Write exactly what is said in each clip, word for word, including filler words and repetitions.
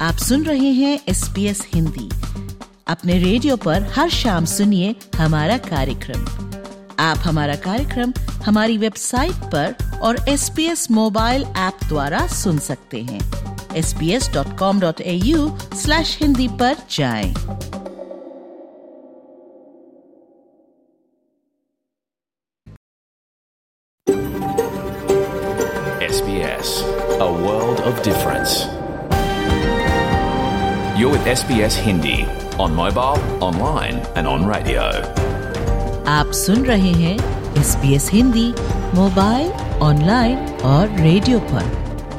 आप सुन रहे हैं एस बी एस हिंदी। अपने रेडियो पर हर शाम सुनिए हमारा कार्यक्रम। आप हमारा कार्यक्रम हमारी वेबसाइट पर और S B S mobile app द्वारा सुन सकते हैं। S B S dot com dot A U slash Hindi पर जाएं। S B S, a world of difference. You're with S B S Hindi on mobile, online and on radio. आप सुन रहे हैं S B S Hindi mobile, online और radio पर।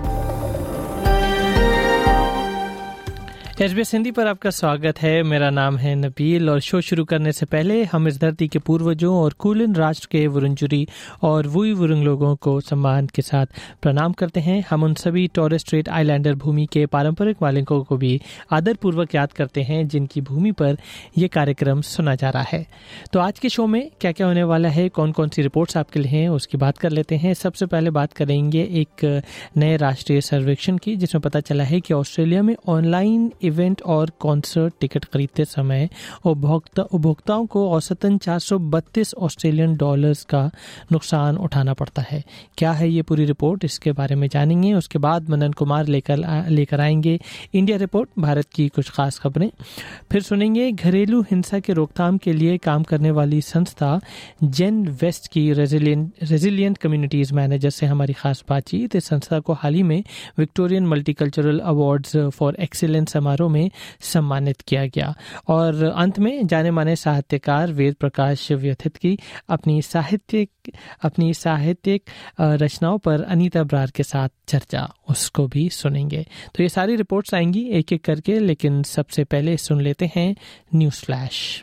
S B S Hindi पर आपका स्वागत है। मेरा नाम है नबील और शो शुरू करने से पहले हम इस धरती के पूर्वजों और कुलिन राष्ट्र के वुरुंजुरी और वुई वुरुंग लोगों को सम्मान के साथ प्रणाम करते हैं। हम उन सभी टॉरेस स्ट्रेट आइलैंडर भूमि के पारंपरिक मालिकों को भी आदरपूर्वक याद करते हैं जिनकी भूमि पर यह कार्यक्रम सुना जा रहा है। तो आज के शो में क्या क्या होने वाला है, कौन कौन सी रिपोर्ट्स आपके लिए हैं, उसकी बात कर लेते हैं। सबसे पहले बात करेंगे एक नए राष्ट्रीय सर्वेक्षण की जिसमें पता चला है कि ऑस्ट्रेलिया में ऑनलाइन इवेंट और कॉन्सर्ट टिकट खरीदते समय उपभोक्ता उपभोक्ताओं को औसतन चार सौ बत्तीस ऑस्ट्रेलियन डॉलर्स का नुकसान उठाना पड़ता है। क्या है ये पूरी रिपोर्ट, इसके बारे में जानेंगे। उसके बाद मनन कुमार लेकर लेकर आएंगे इंडिया रिपोर्ट, भारत की कुछ खास खबरें। फिर सुनेंगे घरेलू हिंसा के रोकथाम के लिए काम करने वाली संस्था जेन वेस्ट की रेजिलियंट रेजिलियंट कम्युनिटीज मैनेजर से हमारी खास बातचीत। इस संस्था को हाल ही में Victorian multicultural awards for excellence समारोह में सम्मानित किया गया। और अंत में जाने माने साहित्यकार वेद प्रकाश व्यथित की अपनी साहित्यिक अपनी साहित्यिक रचनाओं पर अनीता ब्रार के साथ चर्चा, उसको भी सुनेंगे। तो ये सारी रिपोर्ट्स आएंगी एक एक करके, लेकिन सबसे पहले सुन लेते हैं न्यूज़ फ्लैश।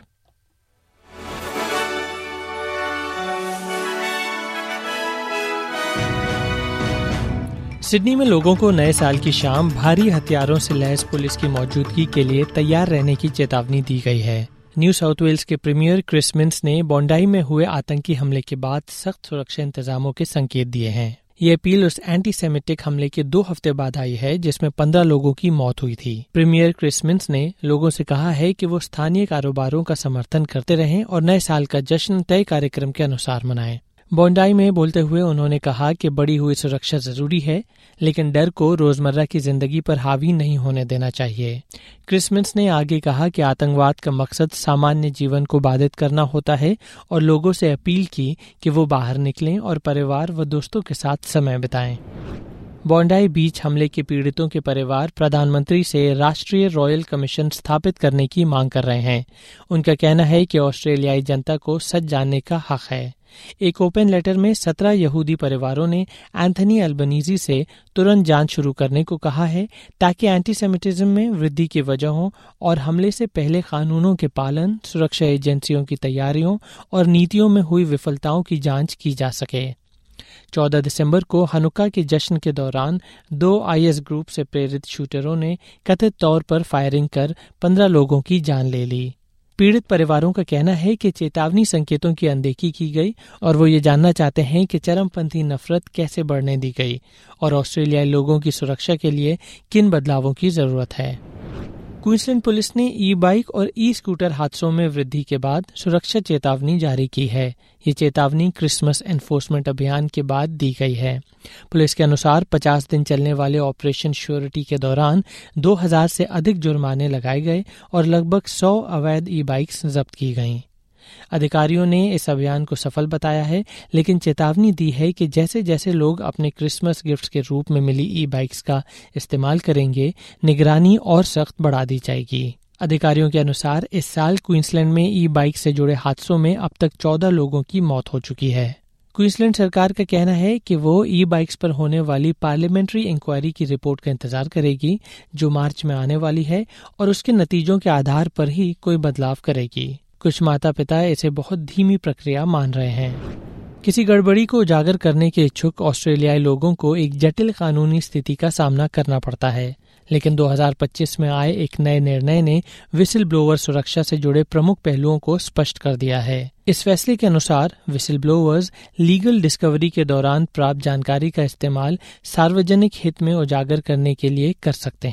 सिडनी में लोगों को नए साल की शाम भारी हथियारों से लैस पुलिस की मौजूदगी के लिए तैयार रहने की चेतावनी दी गई है। न्यू साउथ वेल्स के प्रीमियर क्रिस मिन्स ने बोंडाई में हुए आतंकी हमले के बाद सख्त सुरक्षा इंतजामों के संकेत दिए हैं। ये अपील उस एंटी सेमिटिक हमले के दो हफ्ते बाद आई है जिसमें पंद्रह लोगों की मौत हुई थी। प्रीमियर क्रिस मिन्स ने लोगों से कहा है कि वो स्थानीय कारोबारों का समर्थन करते रहें और नए साल का जश्न तय कार्यक्रम के अनुसार मनाएं। बोंडाई में बोलते हुए उन्होंने कहा कि बढ़ी हुई सुरक्षा जरूरी है, लेकिन डर को रोजमर्रा की जिंदगी पर हावी नहीं होने देना चाहिए। क्रिस मिन्स ने आगे कहा कि आतंकवाद का मकसद सामान्य जीवन को बाधित करना होता है और लोगों से अपील की कि वो बाहर निकलें और परिवार व दोस्तों के साथ समय बिताएं। बोंडाई बीच हमले के पीड़ितों के परिवार प्रधानमंत्री से राष्ट्रीय रॉयल कमीशन स्थापित करने की मांग कर रहे हैं। उनका कहना है कि ऑस्ट्रेलियाई जनता को सच जानने का हक है। एक ओपन लेटर में सत्रह यहूदी परिवारों ने एंथनी अल्बनीजी से तुरंत जांच शुरू करने को कहा है ताकि एंटीसेमिटिज्म में वृद्धि की वजहों और हमले से पहले कानूनों के पालन, सुरक्षा एजेंसियों की तैयारियों और नीतियों में हुई विफलताओं की जांच की जा सके। चौदह दिसंबर को हनुका के जश्न के दौरान दो आई एस ग्रुप से प्रेरित शूटरों ने कथित तौर पर फायरिंग कर पंद्रह लोगों की जान ले ली। पीड़ित परिवारों का कहना है कि चेतावनी संकेतों की अनदेखी की गई और वो ये जानना चाहते हैं कि चरमपंथी नफरत कैसे बढ़ने दी गई और ऑस्ट्रेलियाई लोगों की सुरक्षा के लिए किन बदलावों की जरूरत है। क्वींसलैंड पुलिस ने ई बाइक और ई स्कूटर हादसों में वृद्धि के बाद सुरक्षा चेतावनी जारी की है। ये चेतावनी क्रिसमस एनफोर्समेंट अभियान के बाद दी गई है। पुलिस के अनुसार पचास दिन चलने वाले ऑपरेशन श्योरिटी के दौरान दो हज़ार से अधिक जुर्माने लगाए गए और लगभग सौ अवैध ई बाइक्स जब्त की गईं। अधिकारियों ने इस अभियान को सफल बताया है, लेकिन चेतावनी दी है कि जैसे जैसे लोग अपने क्रिसमस गिफ्ट्स के रूप में मिली ई बाइक्स का इस्तेमाल करेंगे, निगरानी और सख्त बढ़ा दी जाएगी। अधिकारियों के अनुसार इस साल क्वींसलैंड में ई बाइक से जुड़े हादसों में अब तक चौदह लोगों की मौत हो चुकी है। क्वींसलैंड सरकार का कहना है कि वो ई बाइक्स पर होने वाली पार्लियामेंट्री इंक्वायरी की रिपोर्ट का इंतजार करेगी जो मार्च में आने वाली है और उसके नतीजों के आधार पर ही कोई बदलाव करेगी। कुछ माता पिता इसे बहुत धीमी प्रक्रिया मान रहे हैं। किसी गड़बड़ी को उजागर करने के इच्छुक ऑस्ट्रेलियाई लोगों को एक जटिल कानूनी स्थिति का सामना करना पड़ता है, लेकिन दो हज़ार पच्चीस में आए एक नए निर्णय ने विसिल ब्लोअर सुरक्षा से जुड़े प्रमुख पहलुओं को स्पष्ट कर दिया है। इस फैसले के अनुसार विसिल ब्लोअर्स लीगल डिस्कवरी के दौरान प्राप्त जानकारी का इस्तेमाल सार्वजनिक हित में उजागर करने के लिए कर सकते हैं।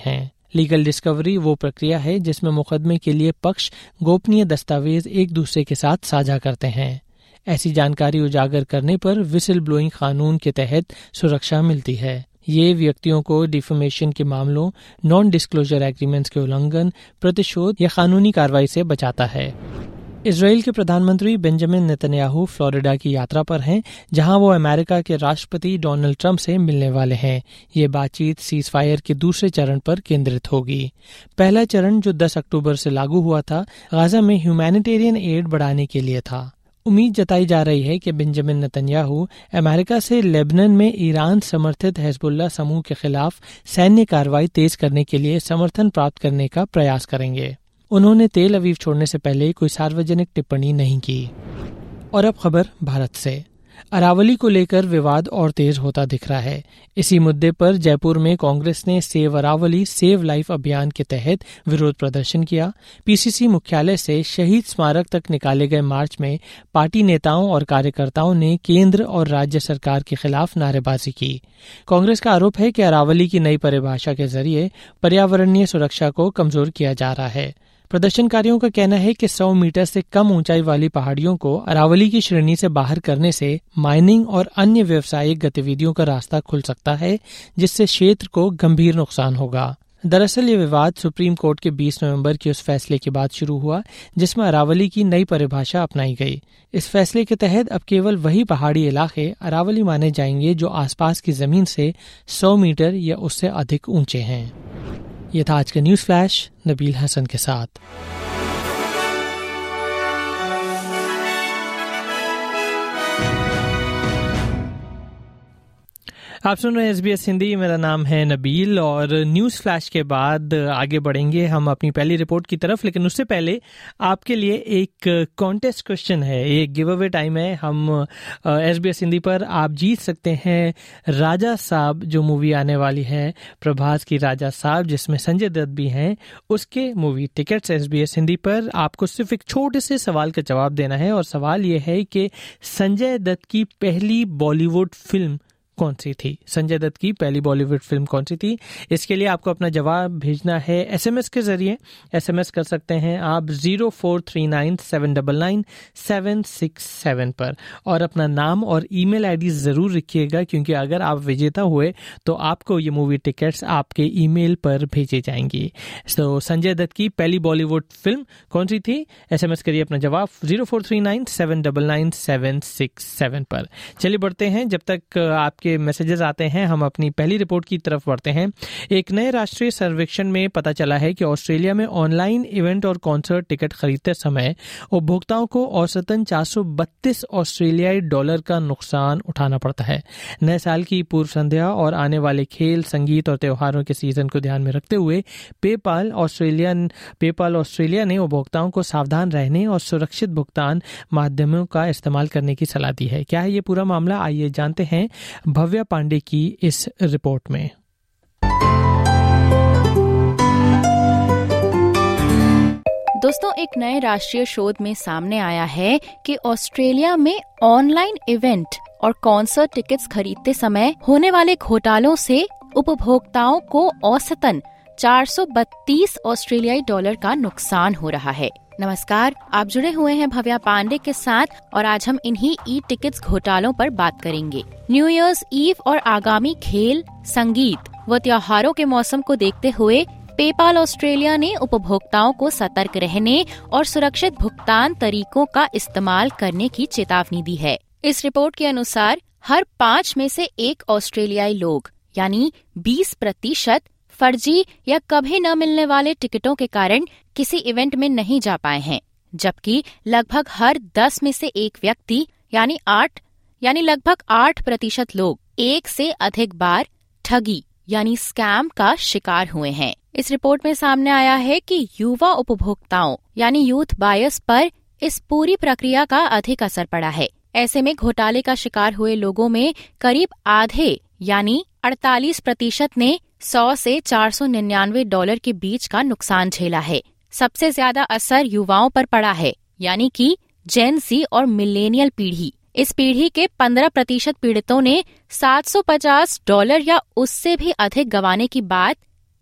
लीगल डिस्कवरी वो प्रक्रिया है जिसमें मुकदमे के लिए पक्ष गोपनीय दस्तावेज एक दूसरे के साथ साझा करते हैं। ऐसी जानकारी उजागर करने पर विसिल ब्लोइंग कानून के तहत सुरक्षा मिलती है। ये व्यक्तियों को डिफेमेशन के मामलों, नॉन डिस्क्लोजर एग्रीमेंट्स के उल्लंघन, प्रतिशोध या कानूनी कार्रवाई से बचाता है। इजराइल के प्रधानमंत्री बेंजामिन नेतन्याहू फ्लोरिडा की यात्रा पर हैं, जहां वो अमेरिका के राष्ट्रपति डोनाल्ड ट्रंप से मिलने वाले हैं। ये बातचीत सीज फायर के दूसरे चरण पर केंद्रित होगी। पहला चरण, जो दस अक्टूबर से लागू हुआ था, गाजा में ह्यूमैनिटेरियन एड बढ़ाने के लिए था। उम्मीद जताई जा रही है कि बेंजामिन नेतन्याहू अमेरिका से लेबनान में ईरान समर्थित हिजबुल्लाह समूह के खिलाफ सैन्य कार्रवाई तेज करने के लिए समर्थन प्राप्त करने का प्रयास करेंगे। उन्होंने तेल अवीव छोड़ने से पहले कोई सार्वजनिक टिप्पणी नहीं की। और अब खबर भारत से। अरावली को लेकर विवाद और तेज होता दिख रहा है। इसी मुद्दे पर जयपुर में कांग्रेस ने सेव अरावली सेव लाइफ अभियान के तहत विरोध प्रदर्शन किया। पीसीसी मुख्यालय से शहीद स्मारक तक निकाले गए मार्च में पार्टी नेताओं और कार्यकर्ताओं ने केंद्र और राज्य सरकार के खिलाफ नारेबाजी की। कांग्रेस का आरोप है कि अरावली की नई परिभाषा के जरिए पर्यावरणीय सुरक्षा को कमजोर किया जा रहा है। प्रदर्शनकारियों का कहना है कि सौ मीटर से कम ऊंचाई वाली पहाड़ियों को अरावली की श्रेणी से बाहर करने से माइनिंग और अन्य व्यावसायिक गतिविधियों का रास्ता खुल सकता है, जिससे क्षेत्र को गंभीर नुकसान होगा। दरअसल ये विवाद सुप्रीम कोर्ट के बीस नवंबर के उस फैसले के बाद शुरू हुआ जिसमें अरावली की नई परिभाषा अपनाई गई। इस फैसले के तहत अब केवल वही पहाड़ी इलाके अरावली माने जाएंगे जो आसपास की जमीन से सौ मीटर या उससे अधिक ऊंचे हैं। ये था आज का न्यूज फ्लैश नबील हसन के साथ। आप सुन रहे हैं एसबीएस हिंदी। मेरा नाम है नबील और न्यूज़ फ्लैश के बाद आगे बढ़ेंगे हम अपनी पहली रिपोर्ट की तरफ, लेकिन उससे पहले आपके लिए एक कॉन्टेस्ट क्वेश्चन है, एक गिव अवे टाइम है। हम एसबीएस हिंदी पर आप जीत सकते हैं राजा साहब जो मूवी आने वाली है, प्रभास की राजा साहब, जिसमें संजय दत्त भी हैं, उसके मूवी टिकट्स एसबीएस हिंदी पर। आपको सिर्फ एक छोटे से सवाल का जवाब देना है और सवाल ये है कि संजय दत्त की पहली बॉलीवुड फिल्म कौन सी थी? संजय दत्त की पहली बॉलीवुड फिल्म कौन सी थी? इसके लिए आपको अपना जवाब भेजना है एसएमएस के जरिए। एसएमएस कर सकते हैं आप zero four three nine seven double nine seven six seven पर और अपना नाम और ईमेल आईडी जरूर लिखिएगा, क्योंकि अगर आप विजेता हुए तो आपको ये मूवी टिकट्स आपके ईमेल पर भेजे जाएंगी। तो संजय दत्त की पहली बॉलीवुड फिल्म कौन सी थी? एसएमएस करिए अपना जवाब zero four three nine seven double nine seven six seven पर। चलिए बढ़ते हैं, जब तक आपके मैसेजेस आते हैं हम अपनी पहली रिपोर्ट की तरफ बढ़ते हैं। एक नए राष्ट्रीय सर्वेक्षण में पता चला है कि ऑस्ट्रेलिया में ऑनलाइन इवेंट और कॉन्सर्ट टिकट खरीदते समय उपभोक्ताओं को औसतन चार सौ बत्तीस ऑस्ट्रेलियाई डॉलर का नुकसान उठाना पड़ता है। नए साल की पूर्व संध्या और आने वाले खेल, संगीत और त्योहारों के सीजन को ध्यान में रखते हुए पेपाल ऑस्ट्रेलियन पेपाल ऑस्ट्रेलिया ने उपभोक्ताओं को सावधान रहने और सुरक्षित भुगतान माध्यमों का इस्तेमाल करने की सलाह दी है। क्या है ये पूरा मामला? आइए जानते हैं भव्या पांडे की इस रिपोर्ट में। दोस्तों, एक नए राष्ट्रीय शोध में सामने आया है कि ऑस्ट्रेलिया में ऑनलाइन इवेंट और कॉन्सर्ट टिकट्स खरीदते समय होने वाले घोटालों से उपभोक्ताओं को औसतन चार सौ बत्तीस ऑस्ट्रेलियाई डॉलर का नुकसान हो रहा है। नमस्कार, आप जुड़े हुए हैं भव्या पांडे के साथ और आज हम इन्हीं ई टिकट्स घोटालों पर बात करेंगे। न्यू ईयर्स ईव और आगामी खेल, संगीत व त्योहारों के मौसम को देखते हुए पेपाल ऑस्ट्रेलिया ने उपभोक्ताओं को सतर्क रहने और सुरक्षित भुगतान तरीकों का इस्तेमाल करने की चेतावनी दी है। इस रिपोर्ट के अनुसार हर पाँच में से एक ऑस्ट्रेलियाई लोग यानी बीस प्रतिशत फर्जी या कभी न मिलने वाले टिकटों के कारण किसी इवेंट में नहीं जा पाए हैं, जबकि लगभग हर दस में से एक व्यक्ति यानी आठ यानी लगभग आठ प्रतिशत लोग एक से अधिक बार ठगी यानी स्कैम का शिकार हुए हैं। इस रिपोर्ट में सामने आया है कि युवा उपभोक्ताओं यानी यूथ बायस पर इस पूरी प्रक्रिया का अधिक असर पड़ा है। ऐसे में घोटाले का शिकार हुए लोगों में करीब आधे यानी अड़तालीस प्रतिशत ने सौ से चार सौ निन्यानवे डॉलर के बीच का नुकसान झेला है। सबसे ज्यादा असर युवाओं पर पड़ा है, यानी कि जेन ज़ी और मिलेनियल पीढ़ी। इस पीढ़ी के पंद्रह प्रतिशत पीड़ितों ने सात सौ पचास डॉलर या उससे भी अधिक गंवाने की बात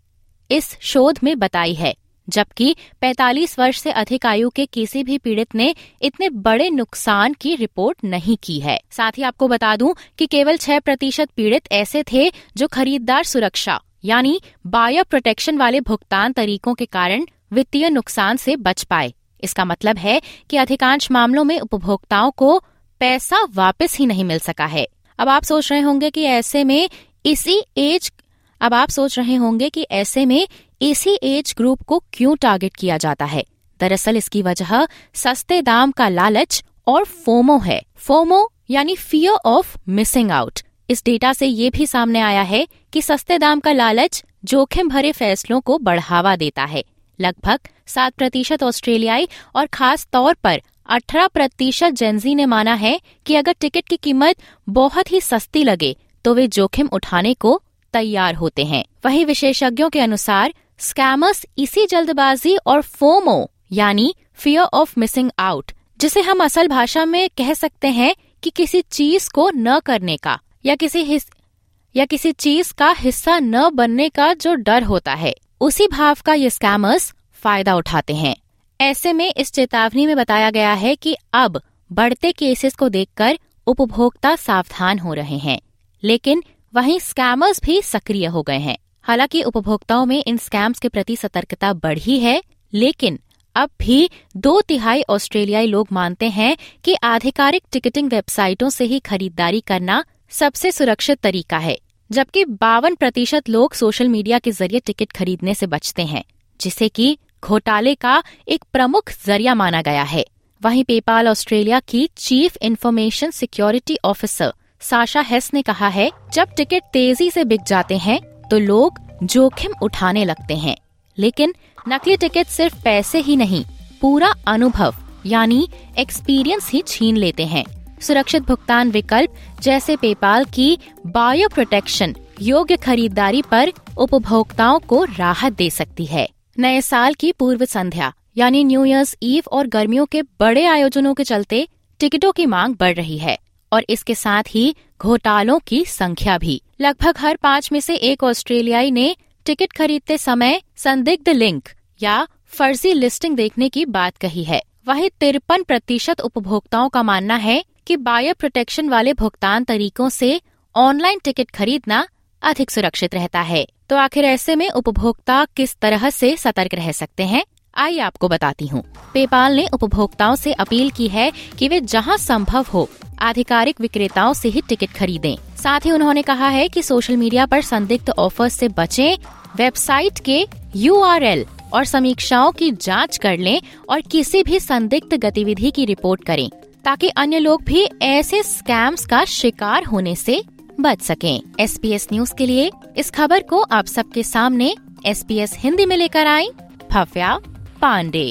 इस शोध में बताई है, जबकि पैंतालीस वर्ष से अधिक आयु के किसी भी पीड़ित ने इतने बड़े नुकसान की रिपोर्ट नहीं की है। साथ ही आपको बता दूं कि केवल छह प्रतिशत पीड़ित ऐसे थे जो खरीदार सुरक्षा यानी बायर प्रोटेक्शन वाले भुगतान तरीकों के कारण वित्तीय नुकसान से बच पाए। इसका मतलब है कि अधिकांश मामलों में उपभोक्ताओं को पैसा वापस ही नहीं मिल सका है। अब आप सोच रहे होंगे कि ऐसे में इसी एज अब आप सोच रहे होंगे कि ऐसे में इसी एज ग्रुप को क्यों टारगेट किया जाता है। दरअसल इसकी वजह सस्ते दाम का लालच और फोमो है। फोमो यानी फियर ऑफ मिसिंग आउट। इस डेटा से ये भी सामने आया है कि सस्ते दाम का लालच जोखिम भरे फैसलों को बढ़ावा देता है। लगभग सात प्रतिशत ऑस्ट्रेलियाई और खास तौर पर अठारह प्रतिशत जेंजी ने माना है कि अगर टिकट की कीमत बहुत ही सस्ती लगे तो वे जोखिम उठाने को तैयार होते हैं। वहीं विशेषज्ञों के अनुसार स्कैमर्स इसी जल्दबाजी और फोमो यानी फियर ऑफ मिसिंग आउट, जिसे हम असल भाषा में कह सकते हैं कि किसी चीज को न करने का या किसी हिस, या किसी चीज का हिस्सा न बनने का जो डर होता है, उसी भाव का ये स्कैमर्स फायदा उठाते हैं। ऐसे में इस चेतावनी में बताया गया है कि अब बढ़ते केसेस को देखकर उपभोक्ता सावधान हो रहे हैं, लेकिन वहीं स्कैमर्स भी सक्रिय हो गए हैं। हालांकि उपभोक्ताओं में इन स्कैम्स के प्रति सतर्कता बढ़ी है, लेकिन अब भी दो तिहाई ऑस्ट्रेलियाई लोग मानते हैं कि आधिकारिक टिकटिंग वेबसाइटों से ही खरीदारी करना सबसे सुरक्षित तरीका है, जबकि बावन प्रतिशत लोग सोशल मीडिया के जरिए टिकट खरीदने से बचते हैं, जिसे कि घोटाले का एक प्रमुख जरिया माना गया है। वहीं पेपाल ऑस्ट्रेलिया की chief information security officer Sasha Hess ने कहा है, जब टिकट तेजी से बिक जाते हैं तो लोग जोखिम उठाने लगते हैं, लेकिन नकली टिकट सिर्फ पैसे ही नहीं, पूरा अनुभव यानी एक्सपीरियंस ही छीन लेते हैं। सुरक्षित भुगतान विकल्प जैसे पेपाल की बायो प्रोटेक्शन योग्य खरीदारी पर उपभोक्ताओं को राहत दे सकती है। नए साल की पूर्व संध्या यानी न्यू ईयर्स ईव और गर्मियों के बड़े आयोजनों के चलते टिकटों की मांग बढ़ रही है और इसके साथ ही घोटालों की संख्या भी। लगभग हर पाँच में से एक ऑस्ट्रेलियाई ने टिकट खरीदते समय संदिग्ध लिंक या फर्जी लिस्टिंग देखने की बात कही है। वहीं तिरपन प्रतिशत उपभोक्ताओं का मानना है कि बायर प्रोटेक्शन वाले भुगतान तरीकों से ऑनलाइन टिकट खरीदना अधिक सुरक्षित रहता है। तो आखिर ऐसे में उपभोक्ता किस तरह से सतर्क रह सकते हैं, आइए आपको बताती हूँ। पेपाल ने उपभोक्ताओं से अपील की है कि वे जहाँ संभव हो आधिकारिक विक्रेताओं से ही टिकट खरीदें। साथ ही उन्होंने कहा है कि सोशल मीडिया पर संदिग्ध ऑफर्स से बचें, वेबसाइट के यू आर एल और समीक्षाओं की जांच कर लें और किसी भी संदिग्ध गतिविधि की रिपोर्ट करें, ताकि अन्य लोग भी ऐसे स्कैम्स का शिकार होने से बच सकें। एस बी एस न्यूज के लिए इस खबर को आप सबके सामने एस बी एस हिंदी में लेकर आई भव्या पांडे।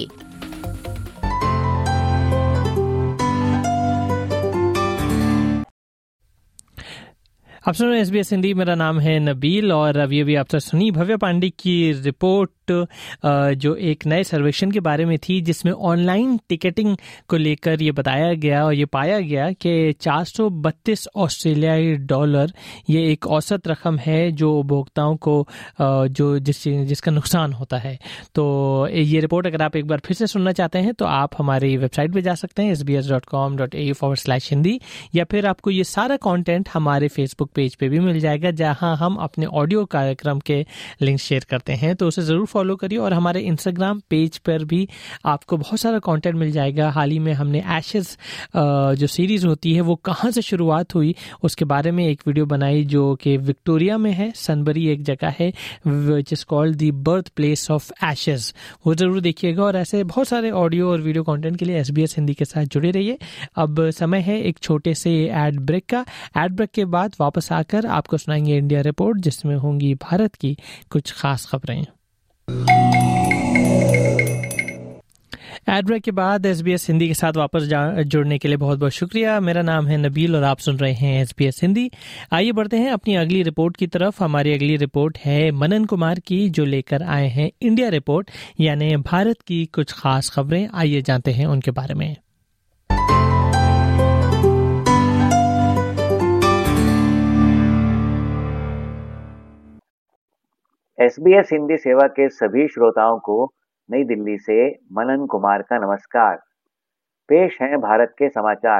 आप सुन रहे एस बी एस हिंदी, मेरा नाम है नबील और अभी अभी आपसे सुनी भव्या पांडे की रिपोर्ट जो एक नए सर्वेक्षण के बारे में थी, जिसमें ऑनलाइन टिकटिंग को लेकर ये बताया गया और ये पाया गया कि चार सौ बत्तीस ऑस्ट्रेलियाई डॉलर ये एक औसत रकम है जो उपभोक्ताओं को जो जिस जिसका नुकसान होता है। तो ये रिपोर्ट अगर आप एक बार फिर से सुनना चाहते हैं तो आप हमारी वेबसाइट पे जा सकते हैं S B S dot com dot A U forward slash Hindi, या फिर आपको ये सारा कंटेंट हमारे फेसबुक पेज पे भी मिल जाएगा, जहां हम अपने ऑडियो कार्यक्रम के लिंक शेयर करते हैं। तो उसे जरूर फॉलो करिए और हमारे इंस्टाग्राम पेज पर भी आपको बहुत सारा कंटेंट मिल जाएगा। हाल ही में हमने एशेस जो सीरीज होती है वो कहाँ से शुरुआत हुई उसके बारे में एक वीडियो बनाई, जो कि विक्टोरिया में है, सनबरी एक जगह है which is called the birth place of Ashes. वो जरूर देखिएगा और ऐसे बहुत सारे ऑडियो और वीडियो कंटेंट के लिए एस बी एस हिंदी के साथ जुड़े रहिए। अब समय है एक छोटे से एड ब्रेक का। एड ब्रेक के बाद वापस आकर आपको सुनाएंगे इंडिया रिपोर्ट, जिसमें होंगी भारत की कुछ खास खबरें। एड ब्रेक के बाद एस बी एस हिंदी के साथ वापस जुड़ने के लिए बहुत बहुत शुक्रिया। मेरा नाम है नबील और आप सुन रहे हैं एस बी एस हिंदी। आइए बढ़ते हैं अपनी अगली रिपोर्ट की तरफ। हमारी अगली रिपोर्ट है मनन कुमार की, जो लेकर आए हैं इंडिया रिपोर्ट, यानी भारत की कुछ खास खबरें। आइए जानते हैं उनके बारे में। एसबीएस हिंदी सेवा के सभी श्रोताओं को नई दिल्ली से मनन कुमार का नमस्कार। पेश हैं भारत के समाचार।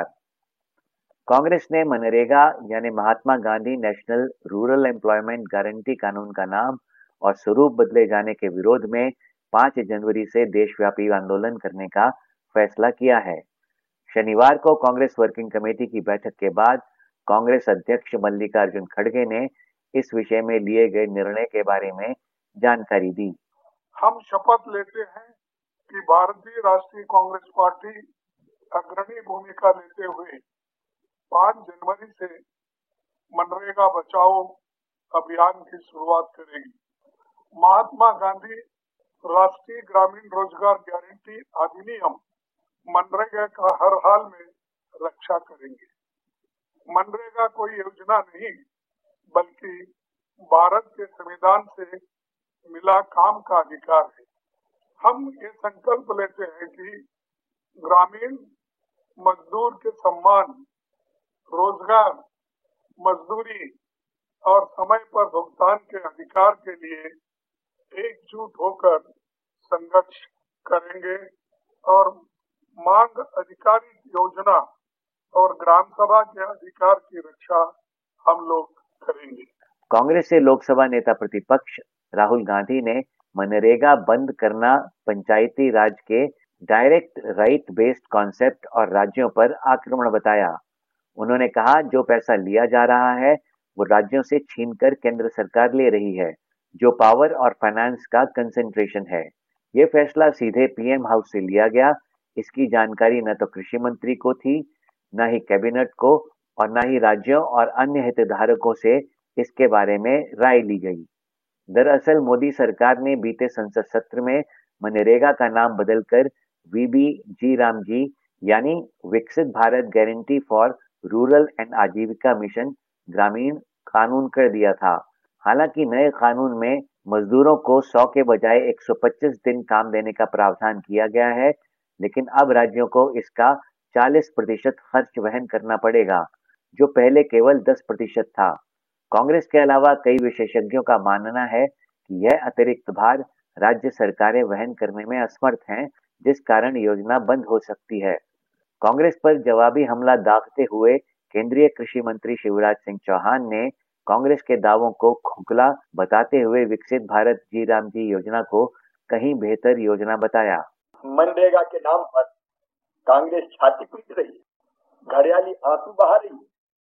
कांग्रेस ने मनरेगा यानी Mahatma Gandhi national rural employment guarantee कानून का नाम और स्वरूप बदले जाने के विरोध में पाँच जनवरी से देशव्यापी आंदोलन करने का फैसला किया है। शनिवार को कांग्रेस वर्किंग कमेटी की बैठक के बाद कांग्रेस अध्यक्ष मल्लिकार्जुन खड़गे ने इस विषय में लिए गए निर्णय के बारे में जानकारी दी। हम शपथ लेते हैं कि भारतीय राष्ट्रीय कांग्रेस पार्टी अग्रणी भूमिका लेते हुए पाँच जनवरी से मनरेगा बचाओ अभियान की शुरुआत करेगी। महात्मा गांधी राष्ट्रीय ग्रामीण रोजगार गारंटी अधिनियम मनरेगा का हर हाल में रक्षा करेंगे। मनरेगा कोई योजना नहीं बल्कि भारत के संविधान से मिला काम का अधिकार है। हम ये संकल्प लेते हैं कि ग्रामीण मजदूर के सम्मान, रोजगार, मजदूरी और समय पर भुगतान के अधिकार के लिए एकजुट होकर संघर्ष करेंगे और मांग अधिकारित योजना और ग्राम सभा के अधिकार की रक्षा हम लोग करेंगे। कांग्रेस से लोकसभा नेता प्रतिपक्ष राहुल गांधी ने मनरेगा बंद करना पंचायती राज के डायरेक्ट राइट बेस्ड कॉन्सेप्ट और राज्यों पर आक्रमण बताया। उन्होंने कहा, जो पैसा लिया जा रहा है वो राज्यों से छीनकर केंद्र सरकार ले रही है, जो पावर और फाइनेंस का कंसंट्रेशन है। ये फैसला सीधे पीएम हाउस से लिया गया। इसकी जानकारी न तो कृषि मंत्री को थी, न ही कैबिनेट को और न ही राज्यों और अन्य हितधारकों से इसके बारे में राय ली गई। दरअसल मोदी सरकार ने बीते संसद सत्र में मनरेगा का नाम बदलकर वीबी जी राम जी यानी विकसित Bharat guarantee for rural and आजीविका मिशन ग्रामीण कानून कर दिया था। हालांकि नए कानून में मजदूरों को सौ के बजाय एक सौ पच्चीस दिन काम देने का प्रावधान किया गया है, लेकिन अब राज्यों को इसका चालीस प्रतिशत खर्च वहन करना पड़ेगा, जो पहले केवल दस प्रतिशत था। कांग्रेस के अलावा कई विशेषज्ञों का मानना है कि यह अतिरिक्त भार राज्य सरकारें वहन करने में असमर्थ हैं, जिस कारण योजना बंद हो सकती है। कांग्रेस पर जवाबी हमला दागते हुए केंद्रीय कृषि मंत्री शिवराज सिंह चौहान ने कांग्रेस के दावों को खोखला बताते हुए विकसित भारत जी राम जी योजना को कहीं बेहतर योजना बताया। मनरेगा के नाम पर कांग्रेस छाती पीट रही है, घड़ियाली आंसू बहा रही है,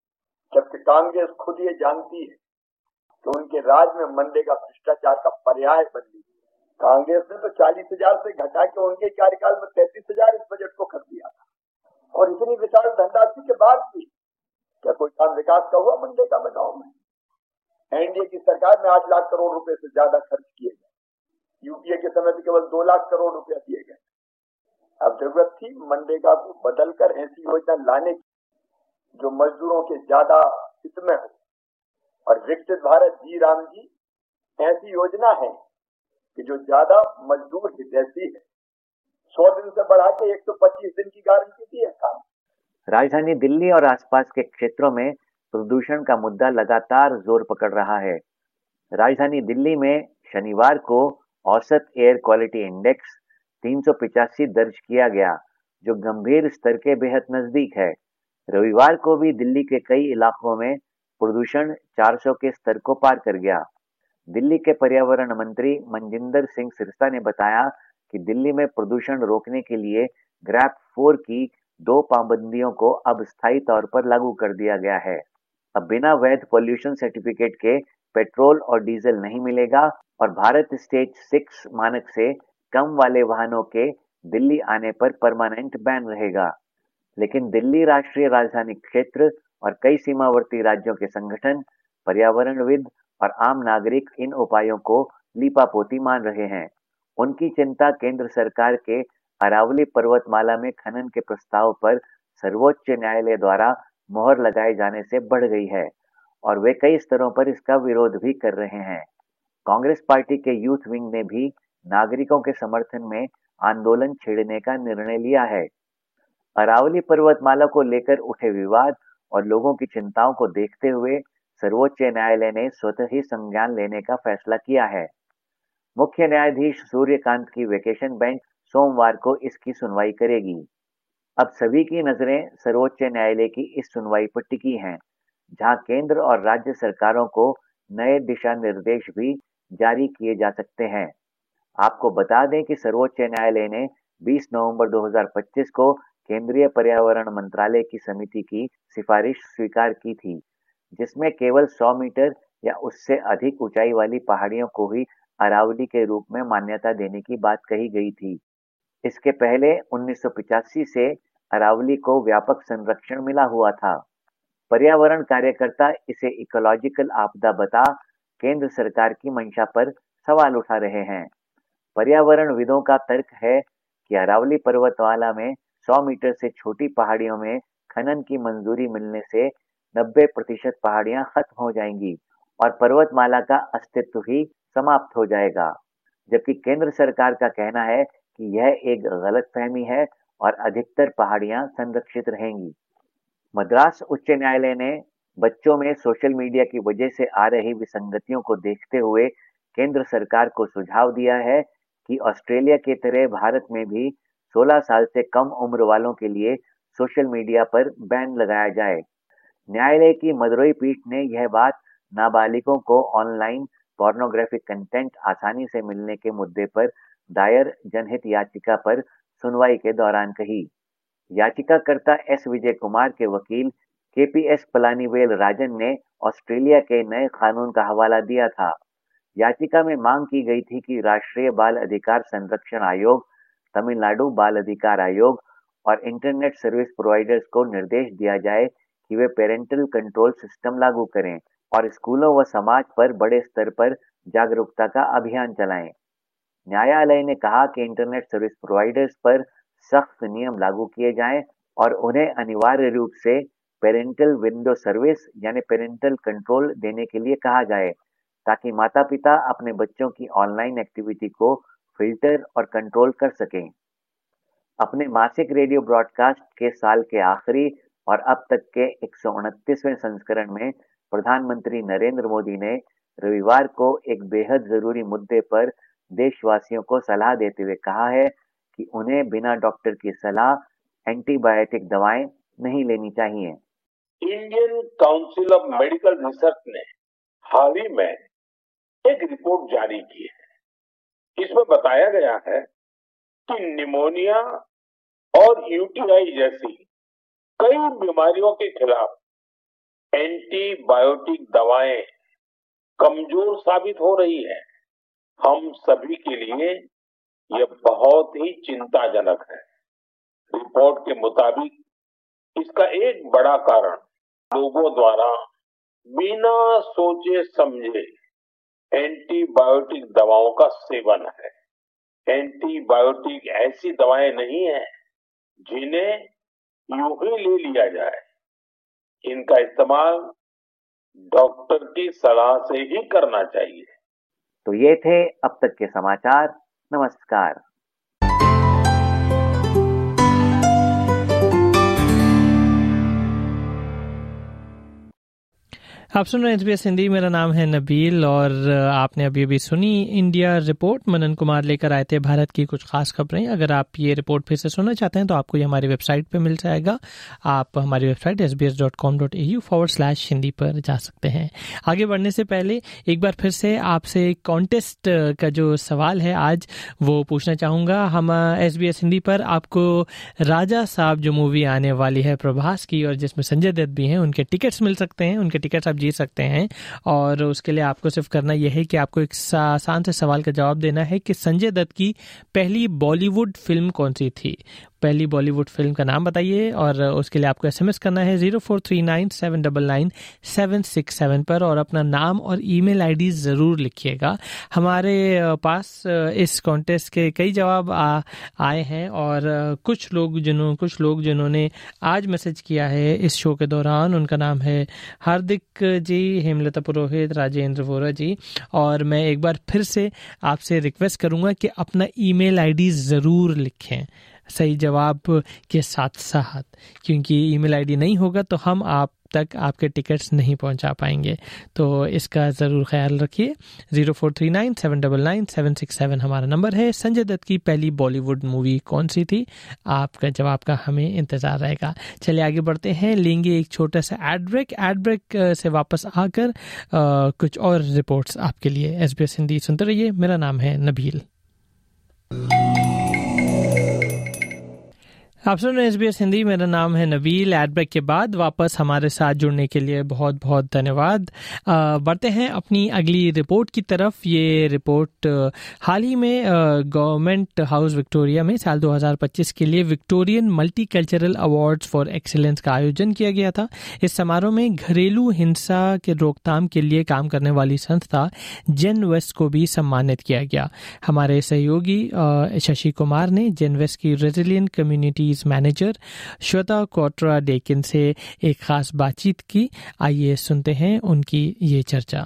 जबकि कांग्रेस खुद ये जानती है कि उनके राज में मनरेगा भ्रष्टाचार का पर्याय बन गई। कांग्रेस ने तो चालीस हजार से घटा के उनके कार्यकाल में तैतीस हजार इस बजट को कर दिया था, और इतनी विशाल धनराशि के बाद भी क्या कोई काम विकास का हुआ मनरेगा में गाँव में? एनडीए की सरकार में आठ लाख करोड़ रुपए से ज्यादा खर्च किए गए। यूपीए के समय में केवल दो लाख करोड़ रुपया दिए गए। अब जरूरत थी मनरेगा को बदलकर ऐसी योजना लाने की जो मजदूरों के ज्यादा हित में हो, और विकसित भारत जी राम जी ऐसी योजना है कि जो ज्यादा मजदूर हितैषी है। सौ दिन से बढ़ा के एक सौ पच्चीस दिन की गारंटी दी है काम। राजधानी दिल्ली और आसपास के क्षेत्रों में प्रदूषण का मुद्दा लगातार जोर पकड़ रहा है। राजधानी दिल्ली में शनिवार को औसत एयर क्वालिटी इंडेक्स तीन सौ पिचासी दर्ज किया गया, जो गंभीर स्तर के बेहद नजदीक है। रविवार को भी दिल्ली के कई इलाकों में प्रदूषण चार सौ के स्तर को पार कर गया। दिल्ली के पर्यावरण मंत्री मनजिंदर सिंह सिरसा ने बताया कि दिल्ली में प्रदूषण रोकने के लिए ग्रैप फोर की दो पाबंदियों को अब स्थायी तौर पर लागू कर दिया गया है। अब बिना वैध पॉल्यूशन सर्टिफिकेट के पेट्रोल और डीजल नहीं मिलेगा और भारत स्टेज सिक्स मानक से कम वाले वाहनों के दिल्ली आने पर परमानेंट बैन रहेगा। लेकिन दिल्ली राष्ट्रीय राजधानी क्षेत्र और कई सीमावर्ती राज्यों के संगठन, पर्यावरणविद और आम नागरिक इन उपायों को लीपापोती मान रहे हैं। उनकी चिंता केंद्र सरकार के अरावली पर्वतमाला में खनन के प्रस्ताव पर सर्वोच्च न्यायालय द्वारा मोहर लगाए जाने से बढ़ गई है और वे कई स्तरों पर इसका विरोध भी कर रहे हैं। कांग्रेस पार्टी के यूथ विंग ने भी नागरिकों के समर्थन में आंदोलन छेड़ने का निर्णय लिया है। अरावली पर्वतमाला को लेकर उठे विवाद और लोगों की चिंताओं को देखते हुए सर्वोच्च न्यायालय ने स्वतः ही संज्ञान लेने का फैसला किया है। मुख्य न्यायाधीश सूर्यकांत की वेकेशन बेंच सोमवार को इसकी सुनवाई करेगी। अब सभी की नजरें सर्वोच्च न्यायालय की इस सुनवाई पर टिकी हैं, जहां केंद्र और राज्य सरकारों को नए दिशा निर्देश भी जारी किए जा सकते हैं। आपको बता दें कि सर्वोच्च न्यायालय ने बीस नवंबर दो हज़ार पच्चीस को केंद्रीय पर्यावरण मंत्रालय की समिति की सिफारिश स्वीकार की थी, जिसमें केवल सौ मीटर या उससे अधिक ऊंचाई वाली पहाड़ियों को ही अरावली के रूप में मान्यता देने की बात कही गई थी। इसके पहले उन्नीस सौ पचासी से अरावली को व्यापक संरक्षण मिला हुआ था। पर्यावरण कार्यकर्ता इसे इकोलॉजिकल आपदा बता केंद्र सरकार की मंशा पर सवाल उठा रहे हैं। पर्यावरणविदों का तर्क है कि अरावली पर्वतमाला में सौ मीटर से छोटी पहाड़ियों में खनन की मंजूरी मिलने से नब्बे प्रतिशत पहाड़ियां खत्म हो जाएंगी और पर्वतमाला का अस्तित्व ही समाप्त हो जाएगा, जबकि केंद्र सरकार का कहना है कि यह एक गलतफहमी है और अधिकतर पहाड़ियां संरक्षित रहेंगी। मद्रास उच्च न्यायालय ने बच्चों में सोशल मीडिया की वजह से आ रही विसंगतियों को देखते हुए केंद्र सरकार को सुझाव दिया है कि ऑस्ट्रेलिया की तरह भारत में भी सोलह साल से कम उम्र वालों के लिए सोशल मीडिया पर बैन लगाया जाए। न्यायालय की मदुरई पीठ ने यह बात नाबालिगों को ऑनलाइन पोर्नोग्राफिक कंटेंट आसानी से मिलने के मुद्दे पर दायर जनहित याचिका पर सुनवाई के दौरान कही। याचिकाकर्ता एस विजय कुमार के वकील के पी एस पलानीवेल राजन ने ऑस्ट्रेलिया के नए कानून का हवाला दिया था। याचिका में मांग की गई थी कि राष्ट्रीय बाल अधिकार संरक्षण आयोग, तमिलनाडु बाल अधिकार आयोग और इंटरनेट सर्विस प्रोवाइडर्स को निर्देश दिया जाए कि वे पेरेंटल कंट्रोल सिस्टम लागू करें और स्कूलों व समाज पर बड़े स्तर पर जागरूकता का अभियान चलाएं। न्यायालय ने कहा कि इंटरनेट सर्विस प्रोवाइडर्स पर सख्त नियम लागू किए जाएं और उन्हें अनिवार्य रूप से पेरेंटल विंडो सर्विस यानी पेरेंटल कंट्रोल देने के लिए कहा जाए, ताकि माता पिता अपने बच्चों की ऑनलाइन एक्टिविटी को फिल्टर और कंट्रोल कर सकें। अपने मासिक रेडियो ब्रॉडकास्ट के साल के आखिरी और अब तक के एक सौ उनतीसवें संस्करण में प्रधानमंत्री नरेंद्र मोदी ने रविवार को एक बेहद जरूरी मुद्दे पर देशवासियों को सलाह देते हुए कहा है कि उन्हें बिना डॉक्टर की सलाह एंटीबायोटिक दवाएं नहीं लेनी चाहिए। Indian council of medical research ने हाल ही में एक रिपोर्ट जारी की है। इसमें बताया गया है कि निमोनिया और यूटीआई जैसी कई बीमारियों के खिलाफ एंटीबायोटिक दवाएं कमजोर साबित हो रही है। हम सभी के लिए यह बहुत ही चिंताजनक है। रिपोर्ट के मुताबिक इसका एक बड़ा कारण लोगों द्वारा बिना सोचे समझे एंटीबायोटिक दवाओं का सेवन है। एंटीबायोटिक ऐसी दवाएं नहीं है जिन्हें यूं ही ले लिया जाए। इनका इस्तेमाल डॉक्टर की सलाह से ही करना चाहिए। तो ये थे अब तक के समाचार। नमस्कार। आप सुन रहे हैं एसबीएस हिंदी। मेरा नाम है नबील और आपने अभी अभी सुनी इंडिया रिपोर्ट। मनन कुमार लेकर आए थे भारत की कुछ खास खबरें। अगर आप ये रिपोर्ट फिर से सुनना चाहते हैं तो आपको ये हमारी वेबसाइट पे मिल जाएगा। आप हमारी website S B S dot com dot A U forward slash Hindi पर जा सकते हैं। आगे बढ़ने से पहले एक बार फिर से आपसे कॉन्टेस्ट का जो सवाल है आज वो पूछना चाहूँगा। हम एस बी एस हिंदी पर आपको राजा साहब जो मूवी आने वाली है प्रभास की और जिसमें संजय दत्त भी हैं, उनके टिकट्स मिल सकते हैं। उनके टिकट्स आप जीत सकते हैं और उसके लिए आपको सिर्फ करना यह है कि आपको एक आसान से सवाल का जवाब देना है कि संजय दत्त की पहली बॉलीवुड फिल्म कौन सी थी। पहली बॉलीवुड फिल्म का नाम बताइए और उसके लिए आपको एसएमएस करना है zero four three nine seven double nine seven six seven पर और अपना नाम और ईमेल आईडी ज़रूर लिखिएगा। हमारे पास इस कॉन्टेस्ट के कई जवाब आ, आए हैं और कुछ लोग जिन्हों कुछ लोग जिन्होंने आज मैसेज किया है इस शो के दौरान, उनका नाम है हार्दिक जी, हेमलता पुरोहित, राजेंद्र वोरा जी। और मैं एक बार फिर से आपसे रिक्वेस्ट करूँगा कि अपना ईमेल आईडी ज़रूर लिखें सही जवाब के साथ साथ, क्योंकि ईमेल आईडी नहीं होगा तो हम आप तक आपके टिकट्स नहीं पहुंचा पाएंगे, तो इसका ज़रूर ख्याल रखिए। Zero four three nine seven double nine seven six seven हमारा नंबर है। संजय दत्त की पहली बॉलीवुड मूवी कौन सी थी? आपका जवाब का हमें इंतज़ार रहेगा। चलिए आगे बढ़ते हैं, लेंगे एक छोटा सा एड ब्रेक। एड ब्रेक से वापस आकर आ, कुछ और रिपोर्ट्स आपके लिए। एसबीएस हिंदी सुनते रहिए। मेरा नाम है नबील। आप सुन रहे हैं एसबीएस हिंदी, मेरा नाम है नबील। एड ब्रेक के बाद वापस हमारे साथ जुड़ने के लिए बहुत बहुत धन्यवाद। बढ़ते हैं अपनी अगली रिपोर्ट की तरफ। ये रिपोर्ट हाल ही में गवर्नमेंट हाउस विक्टोरिया में साल दो हज़ार पच्चीस के लिए Victorian multicultural awards for excellence का आयोजन किया गया था। इस समारोह में घरेलू हिंसा के रोकथाम के लिए काम करने वाली संस्था जेन वेस्ट को भी सम्मानित किया गया। हमारे सहयोगी शशि कुमार ने जेन वेस्ट की resilient community manager Shweta Kwatra Deakin से एक खास बातचीत की। आइए सुनते हैं उनकी ये चर्चा।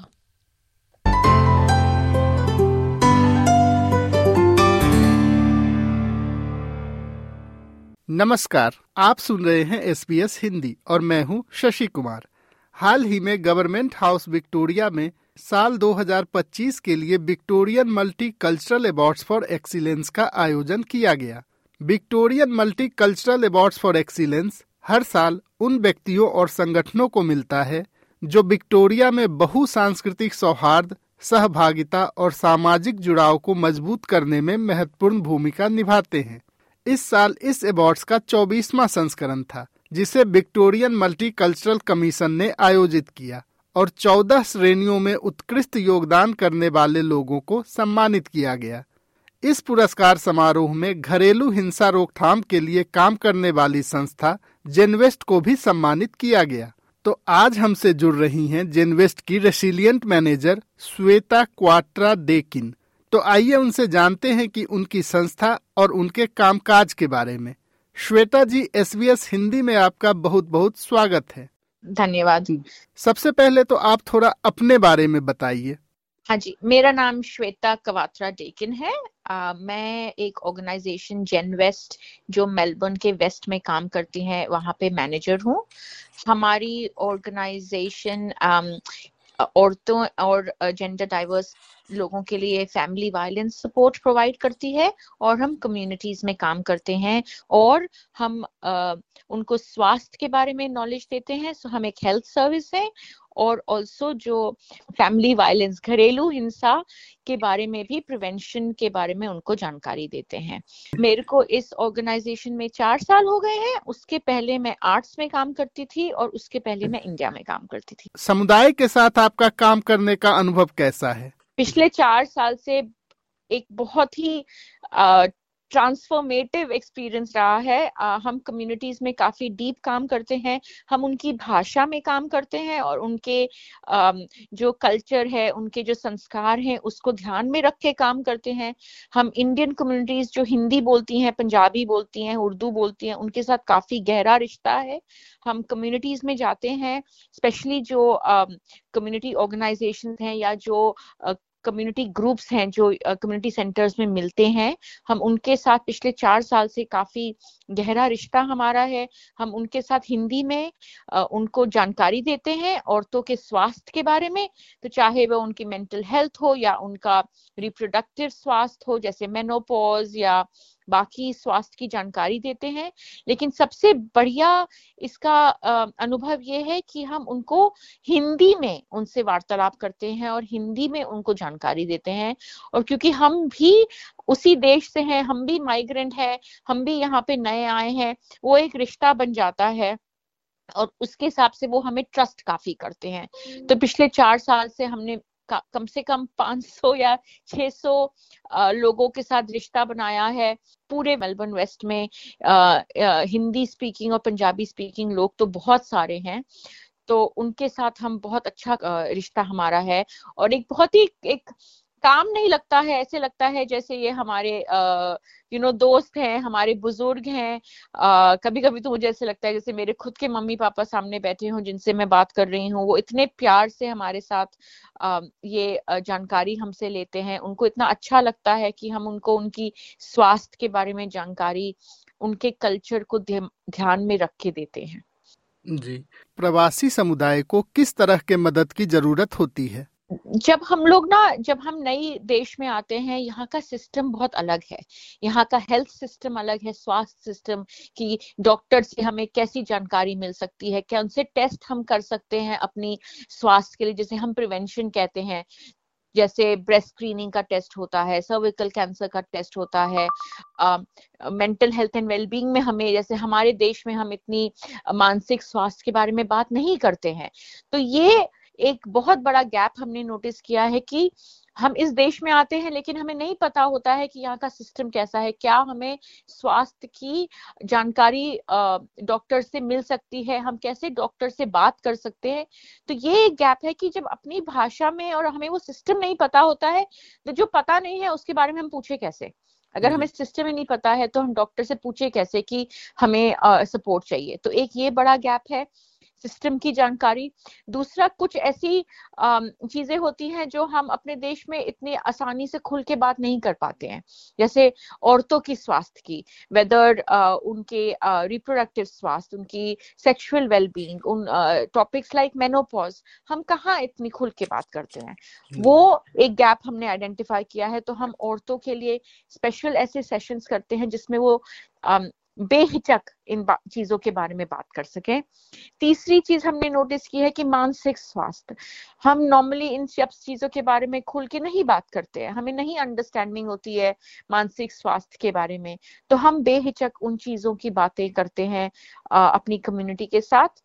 नमस्कार, आप सुन रहे हैं एसबीएस हिंदी और मैं हूं शशि कुमार। हाल ही में गवर्नमेंट हाउस विक्टोरिया में साल दो हज़ार पच्चीस के लिए Victorian multicultural awards for excellence का आयोजन किया गया। Victorian multicultural awards for excellence हर साल उन व्यक्तियों और संगठनों को मिलता है जो विक्टोरिया में बहुसांस्कृतिक सौहार्द, सहभागिता और सामाजिक जुड़ाव को मजबूत करने में महत्वपूर्ण भूमिका निभाते हैं। इस साल इस अवार्ड्स का चौबीसवां संस्करण था, जिसे विक्टोरियन मल्टी कल्चरल कमीशन ने आयोजित किया और चौदह श्रेणियों में उत्कृष्ट योगदान करने वाले लोगों को सम्मानित किया गया। इस पुरस्कार समारोह में घरेलू हिंसा रोकथाम के लिए काम करने वाली संस्था जेनवेस्ट को भी सम्मानित किया गया। तो आज हमसे जुड़ रही हैं जेनवेस्ट की resilient manager Shweta Kwatra Deakin. तो आइए उनसे जानते हैं कि उनकी संस्था और उनके कामकाज के बारे में। श्वेता जी, एसबीएस हिंदी में आपका बहुत बहुत स्वागत है। धन्यवाद। सबसे पहले तो आप थोड़ा अपने बारे में बताइए। हाँ जी, मेरा नाम श्वेता क्वात्रा डेकिन है। आ, मैं एक ऑर्गेनाइजेशन जेन वेस्ट जो मेलबर्न के वेस्ट में काम करती है वहाँ पे मैनेजर हूँ। हमारी ऑर्गेनाइजेशन औरतों और जेंडर डाइवर्स लोगों के लिए फैमिली वायलेंस सपोर्ट प्रोवाइड करती है और हम कम्युनिटीज में काम करते हैं और हम आ, उनको स्वास्थ्य के बारे में नॉलेज देते हैं। सो हम एक हेल्थ सर्विस है और ऑल्सो जो फैमिली वायलेंस, घरेलू हिंसा के बारे में भी, प्रिवेंशन के बारे में उनको जानकारी देते हैं। मेरे को इस ऑर्गेनाइजेशन में चार साल हो गए हैं। उसके पहले मैं आर्ट्स में काम करती थी और उसके पहले मैं इंडिया में काम करती थी। समुदाय के साथ आपका काम करने का अनुभव कैसा है? पिछले चार साल से एक बहुत ही आ, ट्रांसफॉर्मेटिव एक्सपीरियंस रहा है। आ, हम कम्युनिटीज में काफी डीप काम करते हैं। हम उनकी भाषा में काम करते हैं और उनके आ, जो कल्चर है, उनके जो संस्कार हैं, उसको ध्यान में रख के काम करते हैं। हम इंडियन कम्युनिटीज जो हिंदी बोलती हैं, पंजाबी बोलती हैं, उर्दू बोलती हैं, उनके साथ काफी गहरा रिश्ता है। हम कम्युनिटीज में जाते हैं, स्पेशली जो कम्युनिटी ऑर्गेनाइजेशन हैं या जो आ, कम्युनिटी ग्रुप्स हैं जो कम्युनिटी uh, सेंटर्स में मिलते हैं, हम उनके साथ पिछले चार साल से काफी गहरा रिश्ता हमारा है। हम उनके साथ हिंदी में uh, उनको जानकारी देते हैं औरतों के स्वास्थ्य के बारे में, तो चाहे वो उनकी मेंटल हेल्थ हो या उनका रिप्रोडक्टिव स्वास्थ्य हो, जैसे मेनोपॉज या बाकी स्वास्थ्य की जानकारी देते हैं। लेकिन सबसे बढ़िया इसका अनुभव ये है कि हम उनको हिंदी में उनसे वार्तालाप करते हैं और हिंदी में उनको जानकारी देते हैं। और क्योंकि हम भी उसी देश से हैं, हम भी माइग्रेंट हैं, हम भी यहाँ पे नए आए हैं, वो एक रिश्ता बन जाता है और उसके हिसाब से वो हमें ट्रस्ट काफी करते हैं। तो पिछले चार साल से हमने कम से कम पाँच सौ या छह सौ लोगों के साथ रिश्ता बनाया है। पूरे मेलबर्न वेस्ट में आ, आ, हिंदी स्पीकिंग और पंजाबी स्पीकिंग लोग तो बहुत सारे हैं, तो उनके साथ हम बहुत अच्छा रिश्ता हमारा है। और एक बहुत ही एक काम नहीं लगता है, ऐसे लगता है जैसे ये हमारे यू नो दोस्त हैं, हमारे बुजुर्ग हैं। कभी कभी तो मुझे ऐसे लगता है जैसे मेरे खुद के मम्मी पापा सामने बैठे हों जिनसे मैं बात कर रही हूँ। वो इतने प्यार से हमारे साथ आ, ये जानकारी हमसे लेते हैं। उनको इतना अच्छा लगता है कि हम उनको उनकी स्वास्थ्य के बारे में जानकारी, उनके कल्चर को ध्यान में रख के देते हैं। जी, प्रवासी समुदाय को किस तरह के मदद की जरूरत होती है? जब हम लोग ना जब हम नई देश में आते हैं, यहाँ का सिस्टम बहुत अलग है। यहाँ का हेल्थ सिस्टम अलग है, स्वास्थ्य सिस्टम की डॉक्टर से हमें कैसी जानकारी मिल सकती है, क्या उनसे टेस्ट हम कर सकते हैं अपनी स्वास्थ्य के लिए, जैसे हम प्रिवेंशन कहते हैं, जैसे ब्रेस्ट स्क्रीनिंग का टेस्ट होता है, सर्विकल कैंसर का टेस्ट होता है, मेंटल हेल्थ एंड वेलबींग में हमें, जैसे हमारे देश में हम इतनी मानसिक स्वास्थ्य के बारे में बात नहीं करते हैं। तो ये एक बहुत बड़ा गैप हमने नोटिस किया है कि हम इस देश में आते हैं लेकिन हमें नहीं पता होता है कि यहाँ का सिस्टम कैसा है, क्या हमें स्वास्थ्य की जानकारी डॉक्टर से मिल सकती है, हम कैसे डॉक्टर से बात कर सकते हैं। तो ये एक गैप है कि जब अपनी भाषा में और हमें वो सिस्टम नहीं पता होता है, तो जो पता नहीं है उसके बारे में हम पूछे कैसे। अगर हमें सिस्टम ही नहीं पता है तो हम डॉक्टर से पूछे कैसे कि हमें सपोर्ट चाहिए। तो एक ये बड़ा गैप है, सिस्टम की जानकारी। दूसरा, कुछ ऐसी चीजें होती हैं जो हम अपने देश में इतनी आसानी से खुल के बात नहीं कर पाते हैं, जैसे औरतों की स्वास्थ्य की, वेदर उनके रिप्रोडक्टिव स्वास्थ्य, उनकी सेक्सुअल वेलबींग, उन टॉपिक्स लाइक मेनोपॉज, हम कहाँ इतनी खुल के बात करते हैं। वो एक गैप हमने आइडेंटिफाई किया है। तो हम औरतों के लिए स्पेशल ऐसे सेशंस करते हैं जिसमें वो um, बेहिचक इन चीजों के बारे में बात कर सके। तीसरी चीज हमने नोटिस की है कि मानसिक स्वास्थ्य, हम नॉर्मली इन सब चीजों के बारे में खुल के नहीं बात करते हैं, हमें नहीं अंडरस्टैंडिंग होती है मानसिक स्वास्थ्य के बारे में, तो हम बेहिचक उन चीजों की बातें करते हैं आ, अपनी कम्युनिटी के साथ।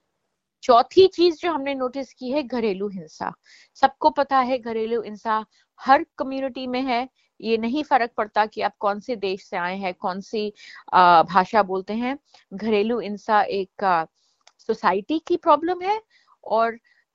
चौथी चीज जो हमने नोटिस की है, घरेलू हिंसा। सबको पता है घरेलू हिंसा हर कम्युनिटी में है, ये नहीं फर्क पड़ता कि आप कौन से देश से आए हैं, कौन सी भाषा बोलते हैं। घरेलू हिंसा एक सोसाइटी की प्रॉब्लम है और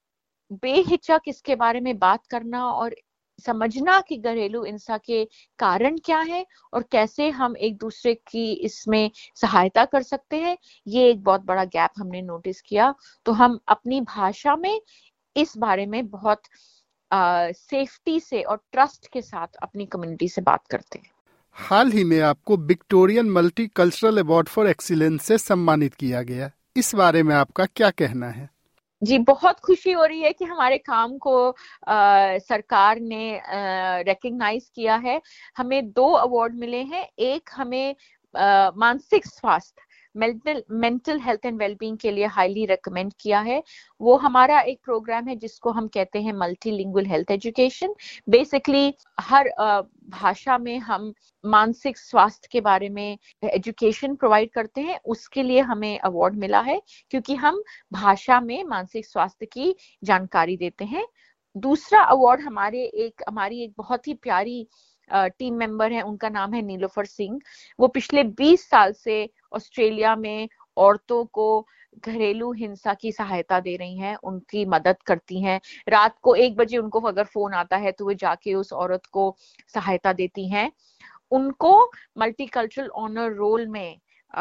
बेहिचक इसके बारे में बात करना और समझना कि घरेलू हिंसा के कारण क्या है और कैसे हम एक दूसरे की इसमें सहायता कर सकते हैं, ये एक बहुत बड़ा गैप हमने नोटिस किया। तो हम अपनी भाषा में इस बारे में बहुत सेफ्टी uh, से और ट्रस्ट के साथ अपनी कम्युनिटी से बात करते हैं। हाल ही में आपको Victorian multicultural award for excellence से सम्मानित किया गया, इस बारे में आपका क्या कहना है? जी, बहुत खुशी हो रही है कि हमारे काम को आ, सरकार ने रिकग्नाइज किया है। हमें दो अवार्ड मिले हैं। एक हमें आ, मानसिक स्वास्थ्य, mental mental health and wellbeing के लिए हाईली रिकमेंड किया है। वो हमारा एक प्रोग्राम है जिसको हम कहते हैं मल्टीलिंगुअल हेल्थ एजुकेशन। बेसिकली हर भाषा में हम मानसिक स्वास्थ्य के बारे में एजुकेशन प्रोवाइड करते हैं, उसके लिए हमें अवार्ड मिला है क्योंकि हम भाषा में मानसिक स्वास्थ्य की जानकारी देते हैं। दूसरा अवार्ड हमारे एक हमारी एक बहुत ही प्यारी टीम uh, मेंबर है, उनका नाम है नीलोफर सिंह। वो पिछले बीस साल से ऑस्ट्रेलिया में औरतों को घरेलू हिंसा की सहायता दे रही हैं, उनकी मदद करती हैं। रात को एक बजे उनको अगर फोन आता है तो वे जाके उस औरत को सहायता देती हैं। उनको मल्टीकल्चरल ऑनर रोल में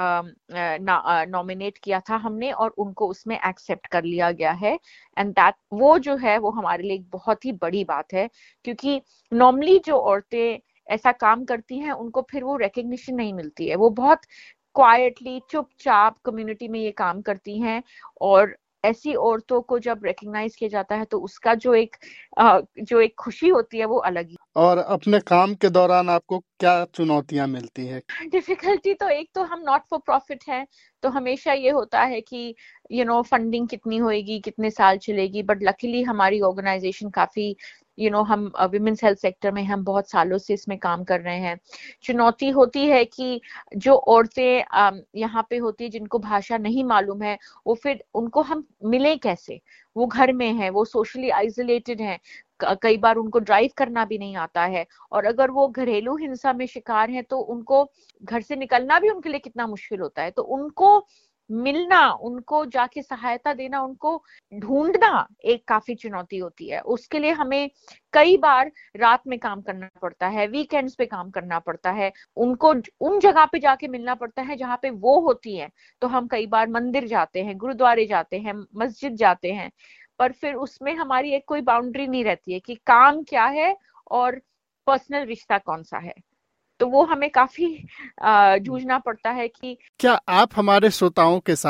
नॉमिनेट uh, किया था हमने और उनको उसमें एक्सेप्ट कर लिया गया है। एंड दैट वो जो है वो हमारे लिए एक बहुत ही बड़ी बात है क्योंकि नॉर्मली जो औरतें ऐसा काम करती हैं उनको फिर वो रिकग्निशन नहीं मिलती है। वो बहुत क्वाइटली चुपचाप कम्युनिटी में ये काम करती हैं और ऐसी औरतों को जब रिकग्नाइज किया जाता है तो उसका जो एक जो एक खुशी होती है वो अलग ही। और अपने काम के दौरान आपको क्या चुनौतियां मिलती हैं? डिफिकल्टी तो एक तो हम नॉट फॉर प्रॉफिट हैं, तो हमेशा ये होता है कि यू नो फंडिंग कितनी होएगी, कितने साल चलेगी। बट लकीली हमारी ऑर्गेनाइजेशन काफी यू you नो know, हम विमेंस हेल्थ सेक्टर में हम बहुत सालों से इसमें काम कर रहे हैं। चुनौती होती है कि जो औरतें यहाँ पे होती है जिनको भाषा नहीं मालूम है, वो फिर उनको हम मिले कैसे, वो घर में है, वो सोशली आइसोलेटेड हैं, कई बार उनको ड्राइव करना भी नहीं आता है और अगर वो घरेलू हिंसा में शिकार हैं तो उनको घर से निकलना भी उनके लिए कितना मुश्किल होता है। तो उनको मिलना, उनको जाके सहायता देना, उनको ढूंढना एक काफी चुनौती होती है। उसके लिए हमें कई बार रात में काम करना पड़ता है, वीकेंड्स पे काम करना पड़ता है, उनको उन जगह पे जाके मिलना पड़ता है जहाँ पे वो होती है। तो हम कई बार मंदिर जाते हैं, गुरुद्वारे जाते हैं, मस्जिद जाते हैं, पर फिर उसमें हमारी एक कोई बाउंड्री नहीं रहती है कि काम क्या है और पर्सनल रिश्ता कौन सा है। तो वो हमें काफी जूझना पड़ता है कि क्या आप हमारे श्रोताओं के साथ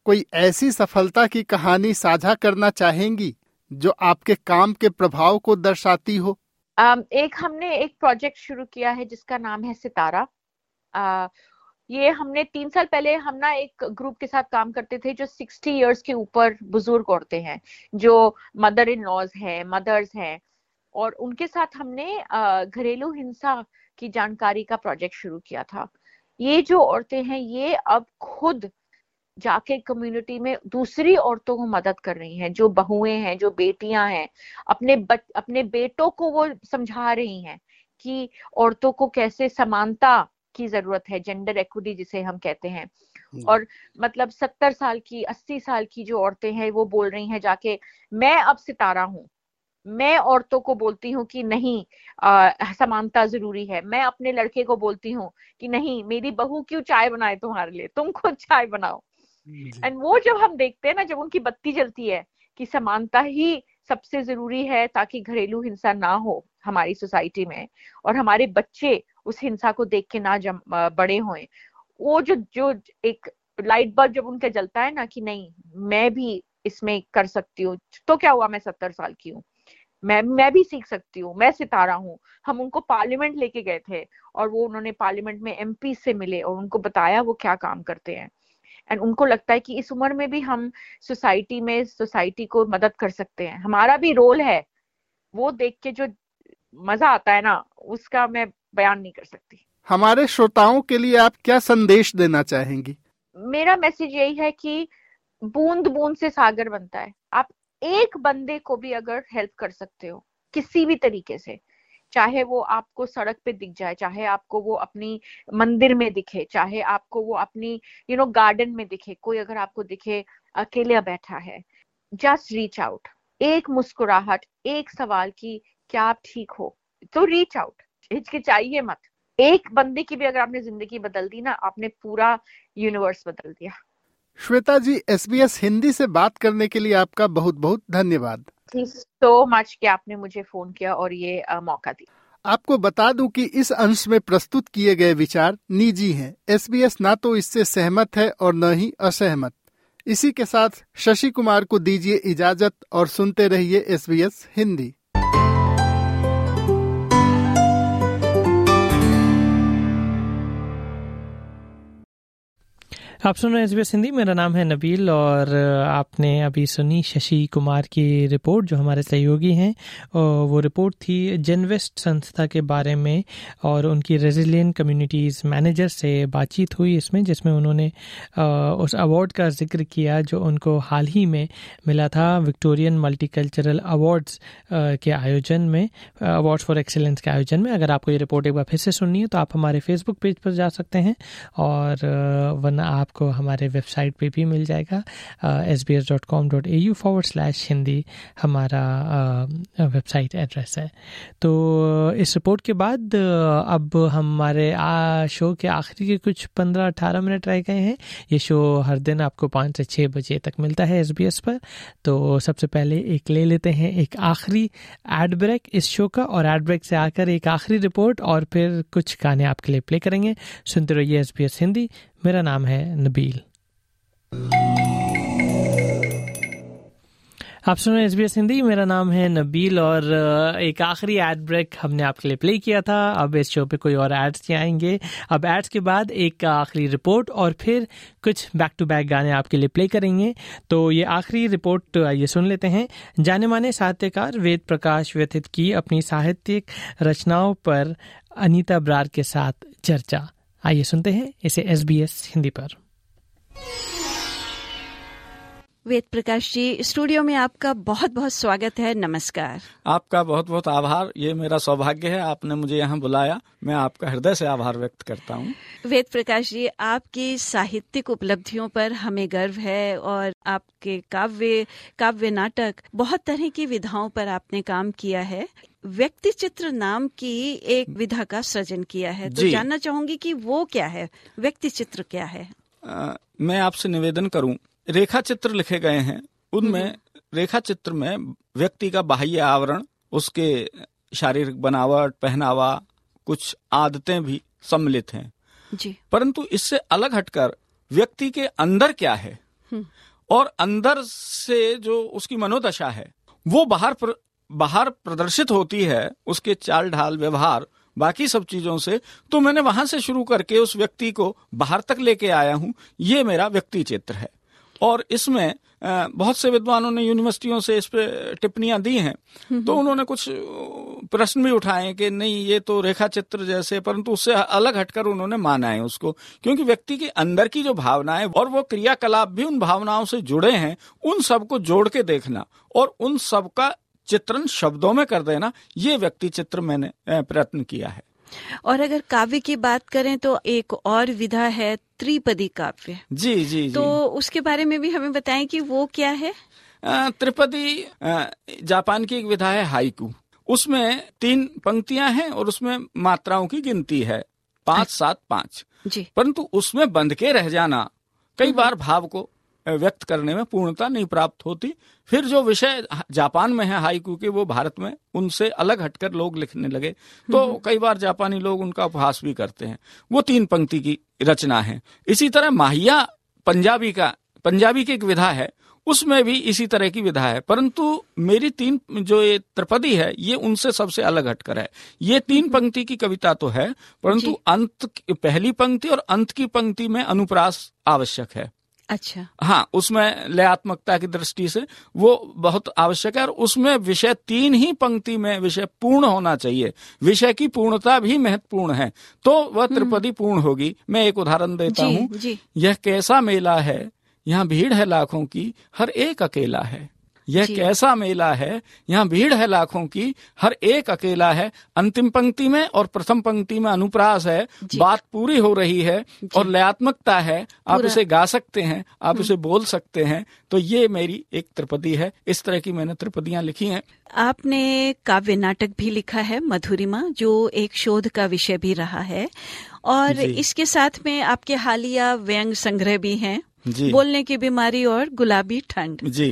कोई ऐसी सफलता की कहानी साझा करना चाहेंगी जो आपके काम के प्रभाव को दर्शाती हो? um, एक हमने एक प्रोजेक्ट शुरू किया है जिसका नाम है सितारा। uh, ये हमने तीन साल पहले हम ना एक ग्रुप के साथ काम करते थे जो सिक्सटी इयर्स के ऊपर बुजुर्ग औरतें हैं, जो मदर इन लॉज हैं, मदर्स हैं, और उनके साथ हमने घरेलू हिंसा की जानकारी का प्रोजेक्ट शुरू किया था। ये जो औरतें हैं ये अब खुद जाके कम्युनिटी में दूसरी औरतों को मदद कर रही हैं, जो बहुएं हैं, जो बेटियां हैं, अपने बच, अपने बेटों को वो समझा रही हैं कि औरतों को कैसे समानता की जरूरत है, जेंडर इक्विटी जिसे हम कहते हैं। और मतलब सत्तर साल की, अस्सी साल की जो औरतें हैं वो बोल रही हैं जाके, मैं अब सितारा हूँ, मैं औरतों को बोलती हूँ कि नहीं आ, समानता जरूरी है। मैं अपने लड़के को बोलती हूँ कि नहीं, मेरी बहू क्यों चाय बनाए तुम्हारे लिए, तुम खुद चाय बनाओ। एंड वो जब हम देखते हैं ना, जब उनकी बत्ती जलती है कि समानता ही सबसे जरूरी है ताकि घरेलू हिंसा ना हो हमारी सोसाइटी में, और हमारे बच्चे उस हिंसा को देख के ना जम बड़े हों, वो जो जो एक लाइट बल्ब जब उनका जलता है ना कि नहीं मैं भी इसमें कर सकती हूँ, तो क्या हुआ, मैं सत्तर साल की हूँ, मैं मैं भी सीख सकती हूँ, मैं सितारा हूँ। हम उनको पार्लियामेंट लेके गए थे और वो उन्होंने पार्लियामेंट में एमपी से मिले और उनको बताया वो क्या काम करते हैं। एंड उनको लगता है कि इस उम्र में भी हम सोसाइटी में सोसाइटी को मदद कर सकते हैं, हमारा भी रोल है। वो देख के जो मजा आता है ना, उसका मैं बयान नहीं कर सकती। हमारे श्रोताओं के लिए आप क्या संदेश देना चाहेंगी? मेरा मैसेज यही है कि बूंद बूंद से सागर बनता है। आप एक बंदे को भी अगर हेल्प कर सकते हो किसी भी तरीके से, चाहे वो आपको सड़क पे दिख जाए, चाहे आपको वो अपनी मंदिर में दिखे, चाहे आपको वो अपनी यू नो गार्डन में दिखे, कोई अगर आपको दिखे अकेला बैठा है, जस्ट रीच आउट। एक मुस्कुराहट, एक सवाल की क्या आप ठीक हो, तो रीच आउट, हिचकिचाइए मत। एक बंदे की भी अगर आपने जिंदगी बदल दी ना, आपने पूरा यूनिवर्स बदल दिया। श्वेता जी, एसबीएस हिंदी से बात करने के लिए आपका बहुत बहुत धन्यवाद। सो मच कि आपने मुझे फोन किया और ये uh, मौका दिया। आपको बता दूं कि इस अंश में प्रस्तुत किए गए विचार निजी हैं। एसबीएस ना तो इससे सहमत है और न ही असहमत। इसी के साथ शशि कुमार को दीजिए इजाजत और सुनते रहिए एसबीएस हिंदी। आप सुन रहे हैं एसबीएस हिंदी। मेरा नाम है नबील और आपने अभी सुनी शशि कुमार की रिपोर्ट जो हमारे सहयोगी हैं। वो रिपोर्ट थी जेनवेस्ट संस्था के बारे में और उनकी रेजिलिएंट कम्युनिटीज़ मैनेजर से बातचीत हुई इसमें, जिसमें उन्होंने उस अवार्ड का जिक्र किया जो उनको हाल ही में मिला था विक्टोरियन मल्टीकल्चरल अवार्ड्स के आयोजन में, अवार्ड्स फॉर एक्सीलेंस के आयोजन में। अगर आपको ये रिपोर्ट एक बार फिर से सुननी है तो आप हमारे फेसबुक पेज पर जा सकते हैं और वरना आप को हमारे वेबसाइट पे भी मिल जाएगा। S B S dot com dot A U forward slash Hindi हमारा वेबसाइट एड्रेस है। तो इस रिपोर्ट के बाद अब हमारे आ, शो के आखिरी के कुछ पंद्रह अठारह मिनट रह गए हैं। ये शो हर दिन आपको पाँच से छः बजे तक मिलता है एसबीएस पर। तो सबसे पहले एक ले लेते हैं एक आखिरी एड ब्रेक इस शो का, और एड ब्रेक से आकर एक आखिरी रिपोर्ट और फिर कुछ गाने आपके लिए प्ले करेंगे। सुनते रहिए एसबीएस हिंदी। मेरा नाम है नबील। आप सुन रहे हैं एसबीएस हिंदी। मेरा नाम है नबील और एक आखिरी एड ब्रेक हमने आपके लिए प्ले किया था। अब इस शो पे कोई और एड्स नहीं आएंगे। अब एड्स के बाद एक आखिरी रिपोर्ट और फिर कुछ बैक टू बैक गाने आपके लिए प्ले करेंगे। तो ये आखिरी रिपोर्ट ये सुन लेते हैं। जाने माने साहित्यकार वेद प्रकाश व्यथित की अपनी साहित्यिक रचनाओं पर अनीता ब्रार के साथ चर्चा। आइए सुनते हैं इसे एसबीएस हिंदी पर। वेद प्रकाश जी, स्टूडियो में आपका बहुत बहुत स्वागत है। नमस्कार। आपका बहुत बहुत आभार। ये मेरा सौभाग्य है, आपने मुझे यहाँ बुलाया। मैं आपका हृदय से आभार व्यक्त करता हूँ। वेद प्रकाश जी, आपकी साहित्यिक उपलब्धियों पर हमें गर्व है और आपके काव्य काव्य नाटक बहुत तरह की विधाओं पर आपने काम किया है। व्यक्ति चित्र नाम की एक विधा का सृजन किया है, तो जानना चाहूंगी कि वो क्या है, व्यक्ति चित्र क्या है? आ, मैं आपसे निवेदन करूं, रेखा चित्र लिखे गए हैं, उनमें रेखा चित्र में व्यक्ति का बाह्य आवरण, उसके शारीरिक बनावट, पहनावा, कुछ आदतें भी सम्मिलित हैं जी। परंतु इससे अलग हटकर व्यक्ति के अंदर क्या है और अंदर से जो उसकी मनोदशा है वो बाहर प्र, बाहर प्रदर्शित होती है, उसके चाल ढाल, व्यवहार, बाकी सब चीजों से। तो मैंने वहां से शुरू करके उस व्यक्ति को बाहर तक लेके आया हूं। ये मेरा व्यक्ति चित्र है। और इसमें बहुत से विद्वानों ने यूनिवर्सिटियों से इस पे टिप्पणियां दी हैं, तो उन्होंने कुछ प्रश्न भी उठाए कि नहीं ये तो रेखा चित्र जैसे, परंतु उससे अलग हटकर उन्होंने माना है उसको, क्योंकि व्यक्ति के अंदर की जो भावनाएं और वो क्रियाकलाप भी उन भावनाओं से जुड़े हैं, उन सबको जोड़ के देखना और उन सबका चित्रण शब्दों में कर देना, ये व्यक्ति चित्र मैंने प्रयत्न किया है। और अगर काव्य की बात करें तो एक और विधा है त्रिपदी काव्य। जी जी जी। तो उसके बारे में भी हमें बताएं कि वो क्या है। त्रिपदी जापान की एक विधा है हाइकू। उसमें तीन पंक्तियां हैं और उसमें मात्राओं की गिनती है पांच सात पांच। जी। परंतु उसमें बंध के रह जाना कई बार भाव को व्यक्त करने में पूर्णता नहीं प्राप्त होती। फिर जो विषय जापान में है हाइकू के, वो भारत में उनसे अलग हटकर लोग लिखने लगे, तो कई बार जापानी लोग उनका उपहास भी करते हैं। वो तीन पंक्ति की रचना है। इसी तरह माहिया पंजाबी का पंजाबी की एक विधा है, उसमें भी इसी तरह की विधा है, परंतु मेरी तीन जो ये त्रिपदी है ये उनसे सबसे अलग हटकर है। ये तीन पंक्ति की कविता तो है, परंतु अंत, पहली पंक्ति और अंत की पंक्ति में अनुप्रास आवश्यक है। अच्छा। हाँ, उसमें लयात्मकता की दृष्टि से वो बहुत आवश्यक है। और उसमें विषय तीन ही पंक्ति में विषय पूर्ण होना चाहिए। विषय की पूर्णता भी महत्वपूर्ण है, तो वह त्रिपदी पूर्ण होगी। मैं एक उदाहरण देता हूँ। यह कैसा मेला है, यहाँ भीड़ है लाखों की, हर एक अकेला है। यह कैसा मेला है, यहाँ भीड़ है लाखों की, हर एक अकेला है। अंतिम पंक्ति में और प्रथम पंक्ति में अनुप्रास है, बात पूरी हो रही है और लयात्मकता है। आप इसे गा सकते हैं, आप इसे बोल सकते हैं। तो ये मेरी एक त्रिपदी है। इस तरह की मैंने त्रिपदियां लिखी हैं। आपने काव्य नाटक भी लिखा है मधुरिमा, जो एक शोध का विषय भी रहा है, और इसके साथ में आपके हालिया व्यंग संग्रह भी हैं, बोलने की बीमारी और गुलाबी ठंड। जी।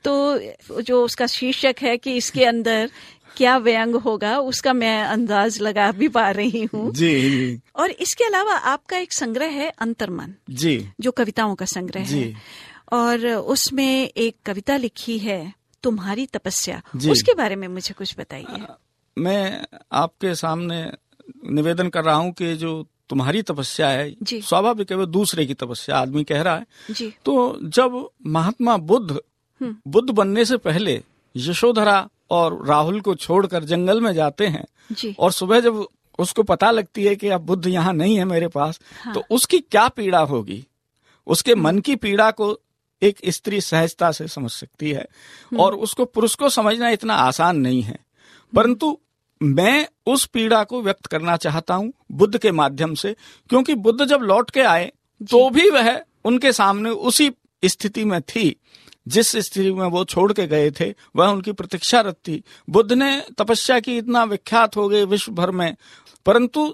तो जो उसका शीर्षक है कि इसके अंदर क्या व्यंग होगा, उसका मैं अंदाज लगा भी पा रही हूँ। जी, जी। और इसके अलावा आपका एक संग्रह है अंतर्मन, जी, जो कविताओं का संग्रह जी। है, और उसमें एक कविता लिखी है तुम्हारी तपस्या। उसके बारे में मुझे कुछ बताइए। मैं आपके सामने निवेदन कर रहा हूँ कि जो तुम्हारी तपस्या है, स्वाभाविक है वो दूसरे की तपस्या आदमी कह रहा है। जी। तो जब महात्मा बुद्ध बुद्ध बनने से पहले यशोधरा और राहुल को छोड़कर जंगल में जाते हैं, जी। और सुबह जब उसको पता लगती है कि अब बुद्ध यहाँ नहीं है मेरे पास, हाँ। तो उसकी क्या पीड़ा होगी, उसके मन की पीड़ा को एक स्त्री सहजता से समझ सकती है, और उसको पुरुष को समझना इतना आसान नहीं है। परंतु मैं उस पीड़ा को व्यक्त करना चाहता हूं बुद्ध के माध्यम से, क्योंकि बुद्ध जब लौट के आए तो भी वह उनके सामने उसी स्थिति में थी जिस स्थिति में वो छोड़ के गए थे। वह उनकी प्रतीक्षारत थी। बुद्ध ने तपस्या की, इतना विख्यात हो गए विश्व भर में, परंतु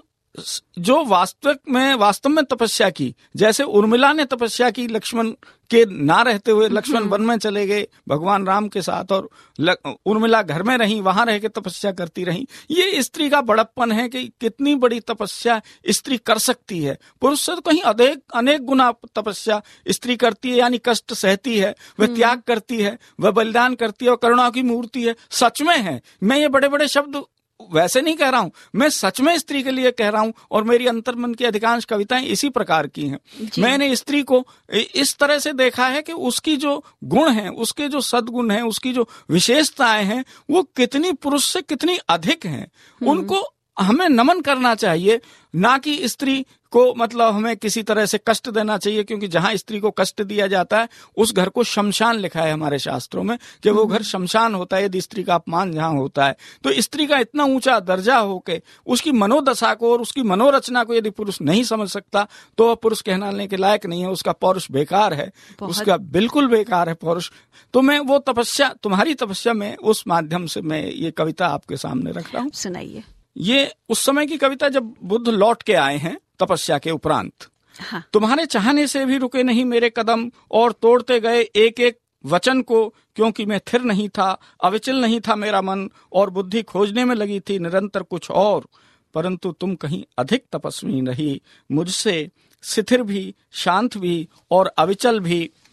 जो वास्तविक में वास्तव में तपस्या की, जैसे उर्मिला ने तपस्या की लक्ष्मण के ना रहते हुए, लक्ष्मण वन में चले गए भगवान राम के साथ, और उर्मिला घर में रही, वहां रह के तपस्या करती रही। ये स्त्री का बड़प्पन है कि कितनी बड़ी तपस्या स्त्री कर सकती है। पुरुष से तो कहीं अधिक अनेक गुना तपस्या स्त्री करती है, यानी कष्ट सहती है, वह त्याग करती है, वह बलिदान करती है और करुणा की मूर्ति है। सच में है, मैं ये बड़े बड़े शब्द वैसे नहीं कह रहा हूं, मैं सच में स्त्री के लिए कह रहा हूं, और मेरी अंतर्मन की अधिकांश कविताएं इसी प्रकार की हैं। मैंने स्त्री को इस तरह से देखा है कि उसकी जो गुण हैं, उसके जो सद्गुण हैं, उसकी जो विशेषताएं हैं, वो कितनी पुरुष से कितनी अधिक हैं। उनको हमें नमन करना चाहिए, ना कि स्त्री को मतलब हमें किसी तरह से कष्ट देना चाहिए, क्योंकि जहां स्त्री को कष्ट दिया जाता है उस घर को शमशान लिखा है हमारे शास्त्रों में कि वो घर शमशान होता है यदि स्त्री का अपमान जहां होता है। तो स्त्री का इतना ऊंचा दर्जा होके उसकी मनोदशा को और उसकी मनोरचना को यदि पुरुष नहीं समझ सकता तो वह पुरुष कहलाने के लायक नहीं है, उसका पौरुष बेकार है, उसका बिल्कुल बेकार है पौरुष। तो मैं वो तपस्या, तुम्हारी तपस्या में उस माध्यम से मैं ये कविता आपके सामने रख रहा हूँ। सुनाइए। ये उस समय की कविता जब बुद्ध लौट के आए हैं तपस्या के उपरांत। हाँ। तुम्हारे चाहने से भी रुके नहीं मेरे कदम, और तोड़ते गए एक एक वचन को, क्योंकि मैं थिर नहीं था, अविचल नहीं था मेरा मन, और बुद्धि खोजने में लगी थी निरंतर कुछ और। परंतु तुम कहीं अधिक तपस्वी रही, मुझसे शिथिर भी, शांत भी और अविचल भी।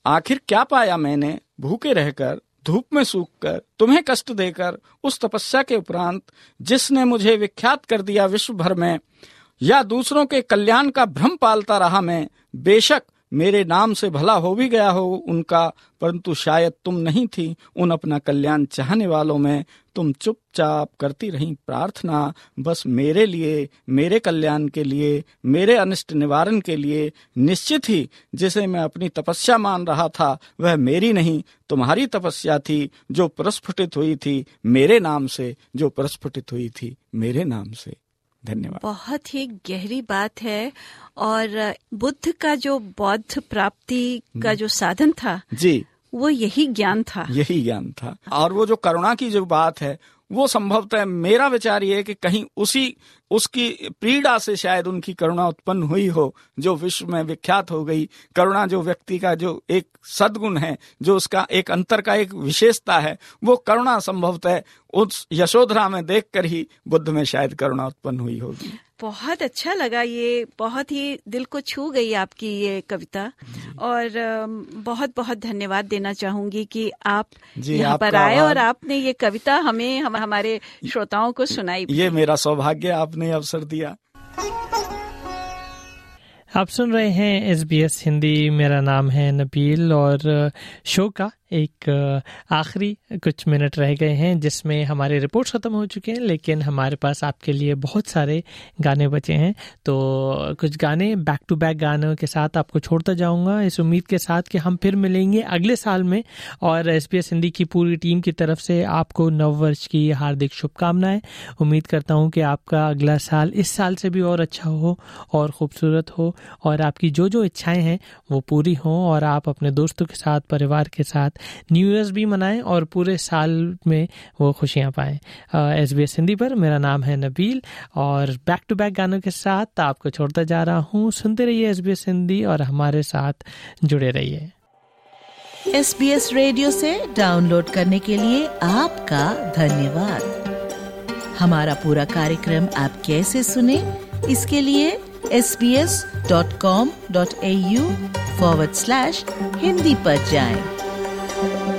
आखिर क्या पाया मैंने भूखे रहकर, धूप में सूखकर, तुम्हें कष्ट देकर, उस तपस्या के उपरांत जिसने मुझे विख्यात कर दिया विश्व भर में, या दूसरों के कल्याण का भ्रम पालता रहा मैं। बेशक मेरे नाम से भला हो भी गया हो उनका, परंतु शायद तुम नहीं थी उन अपना कल्याण चाहने वालों में। तुम चुपचाप करती रही प्रार्थना, बस मेरे लिए, मेरे कल्याण के लिए, मेरे अनिष्ट निवारण के लिए। निश्चित ही जिसे मैं अपनी तपस्या मान रहा था वह मेरी नहीं, तुम्हारी तपस्या थी जो प्रस्फुटित हुई थी मेरे नाम से, जो प्रस्फुटित हुई थी मेरे नाम से। धन्यवाद। बहुत ही गहरी बात है। और बुद्ध का जो बौद्ध प्राप्ति का जो साधन था जी, वो यही ज्ञान था, यही ज्ञान था। और वो जो करुणा की जो बात है वो संभवतः मेरा विचार ये है कि कहीं उसी उसकी पीड़ा से शायद उनकी करुणा उत्पन्न हुई हो, जो विश्व में विख्यात हो गई। करुणा जो व्यक्ति का जो एक सद्गुण है, जो उसका एक अंतर का एक विशेषता है, वो करुणा संभवतः उस यशोधरा में देखकर ही बुद्ध में शायद करुणा उत्पन्न हुई होगी। बहुत अच्छा लगा, ये बहुत ही दिल को छू गई आपकी ये कविता। और बहुत बहुत धन्यवाद देना चाहूंगी कि आप यहाँ पर आए और आपने ये कविता हमें हम हमारे श्रोताओं को सुनाई। ये मेरा सौभाग्य, आपने अवसर दिया। आप सुन रहे हैं एस बी एस हिंदी। मेरा नाम है नबील और शो का एक आखिरी कुछ मिनट रह गए हैं जिसमें हमारे रिपोर्ट्स ख़त्म हो चुके हैं, लेकिन हमारे पास आपके लिए बहुत सारे गाने बचे हैं। तो कुछ गाने बैक टू बैक गानों के साथ आपको छोड़ता जाऊंगा, इस उम्मीद के साथ कि हम फिर मिलेंगे अगले साल में। और एस बी एस हिंदी की पूरी टीम की तरफ से आपको नव वर्ष की हार्दिक शुभकामनाएं। उम्मीद करता हूं कि आपका अगला साल इस साल से भी और अच्छा हो और ख़ूबसूरत हो, और आपकी जो जो इच्छाएँ हैं वो पूरी हों, और आप अपने दोस्तों के साथ, परिवार के साथ न्यू ईयर्स भी मनाएं और पूरे साल में वो खुशियां पाएं। एस बी एस हिंदी पर मेरा नाम है नबील और बैक टू बैक गानों के साथ आपको छोड़ता जा रहा हूं। सुनते रहिए एस बी एस हिंदी और हमारे साथ जुड़े रहिए। एस बी एस रेडियो से डाउनलोड करने के लिए आपका धन्यवाद। हमारा पूरा कार्यक्रम आप कैसे सुने, इसके लिए S B S dot com dot A U forward slash Hindi पर जाएं।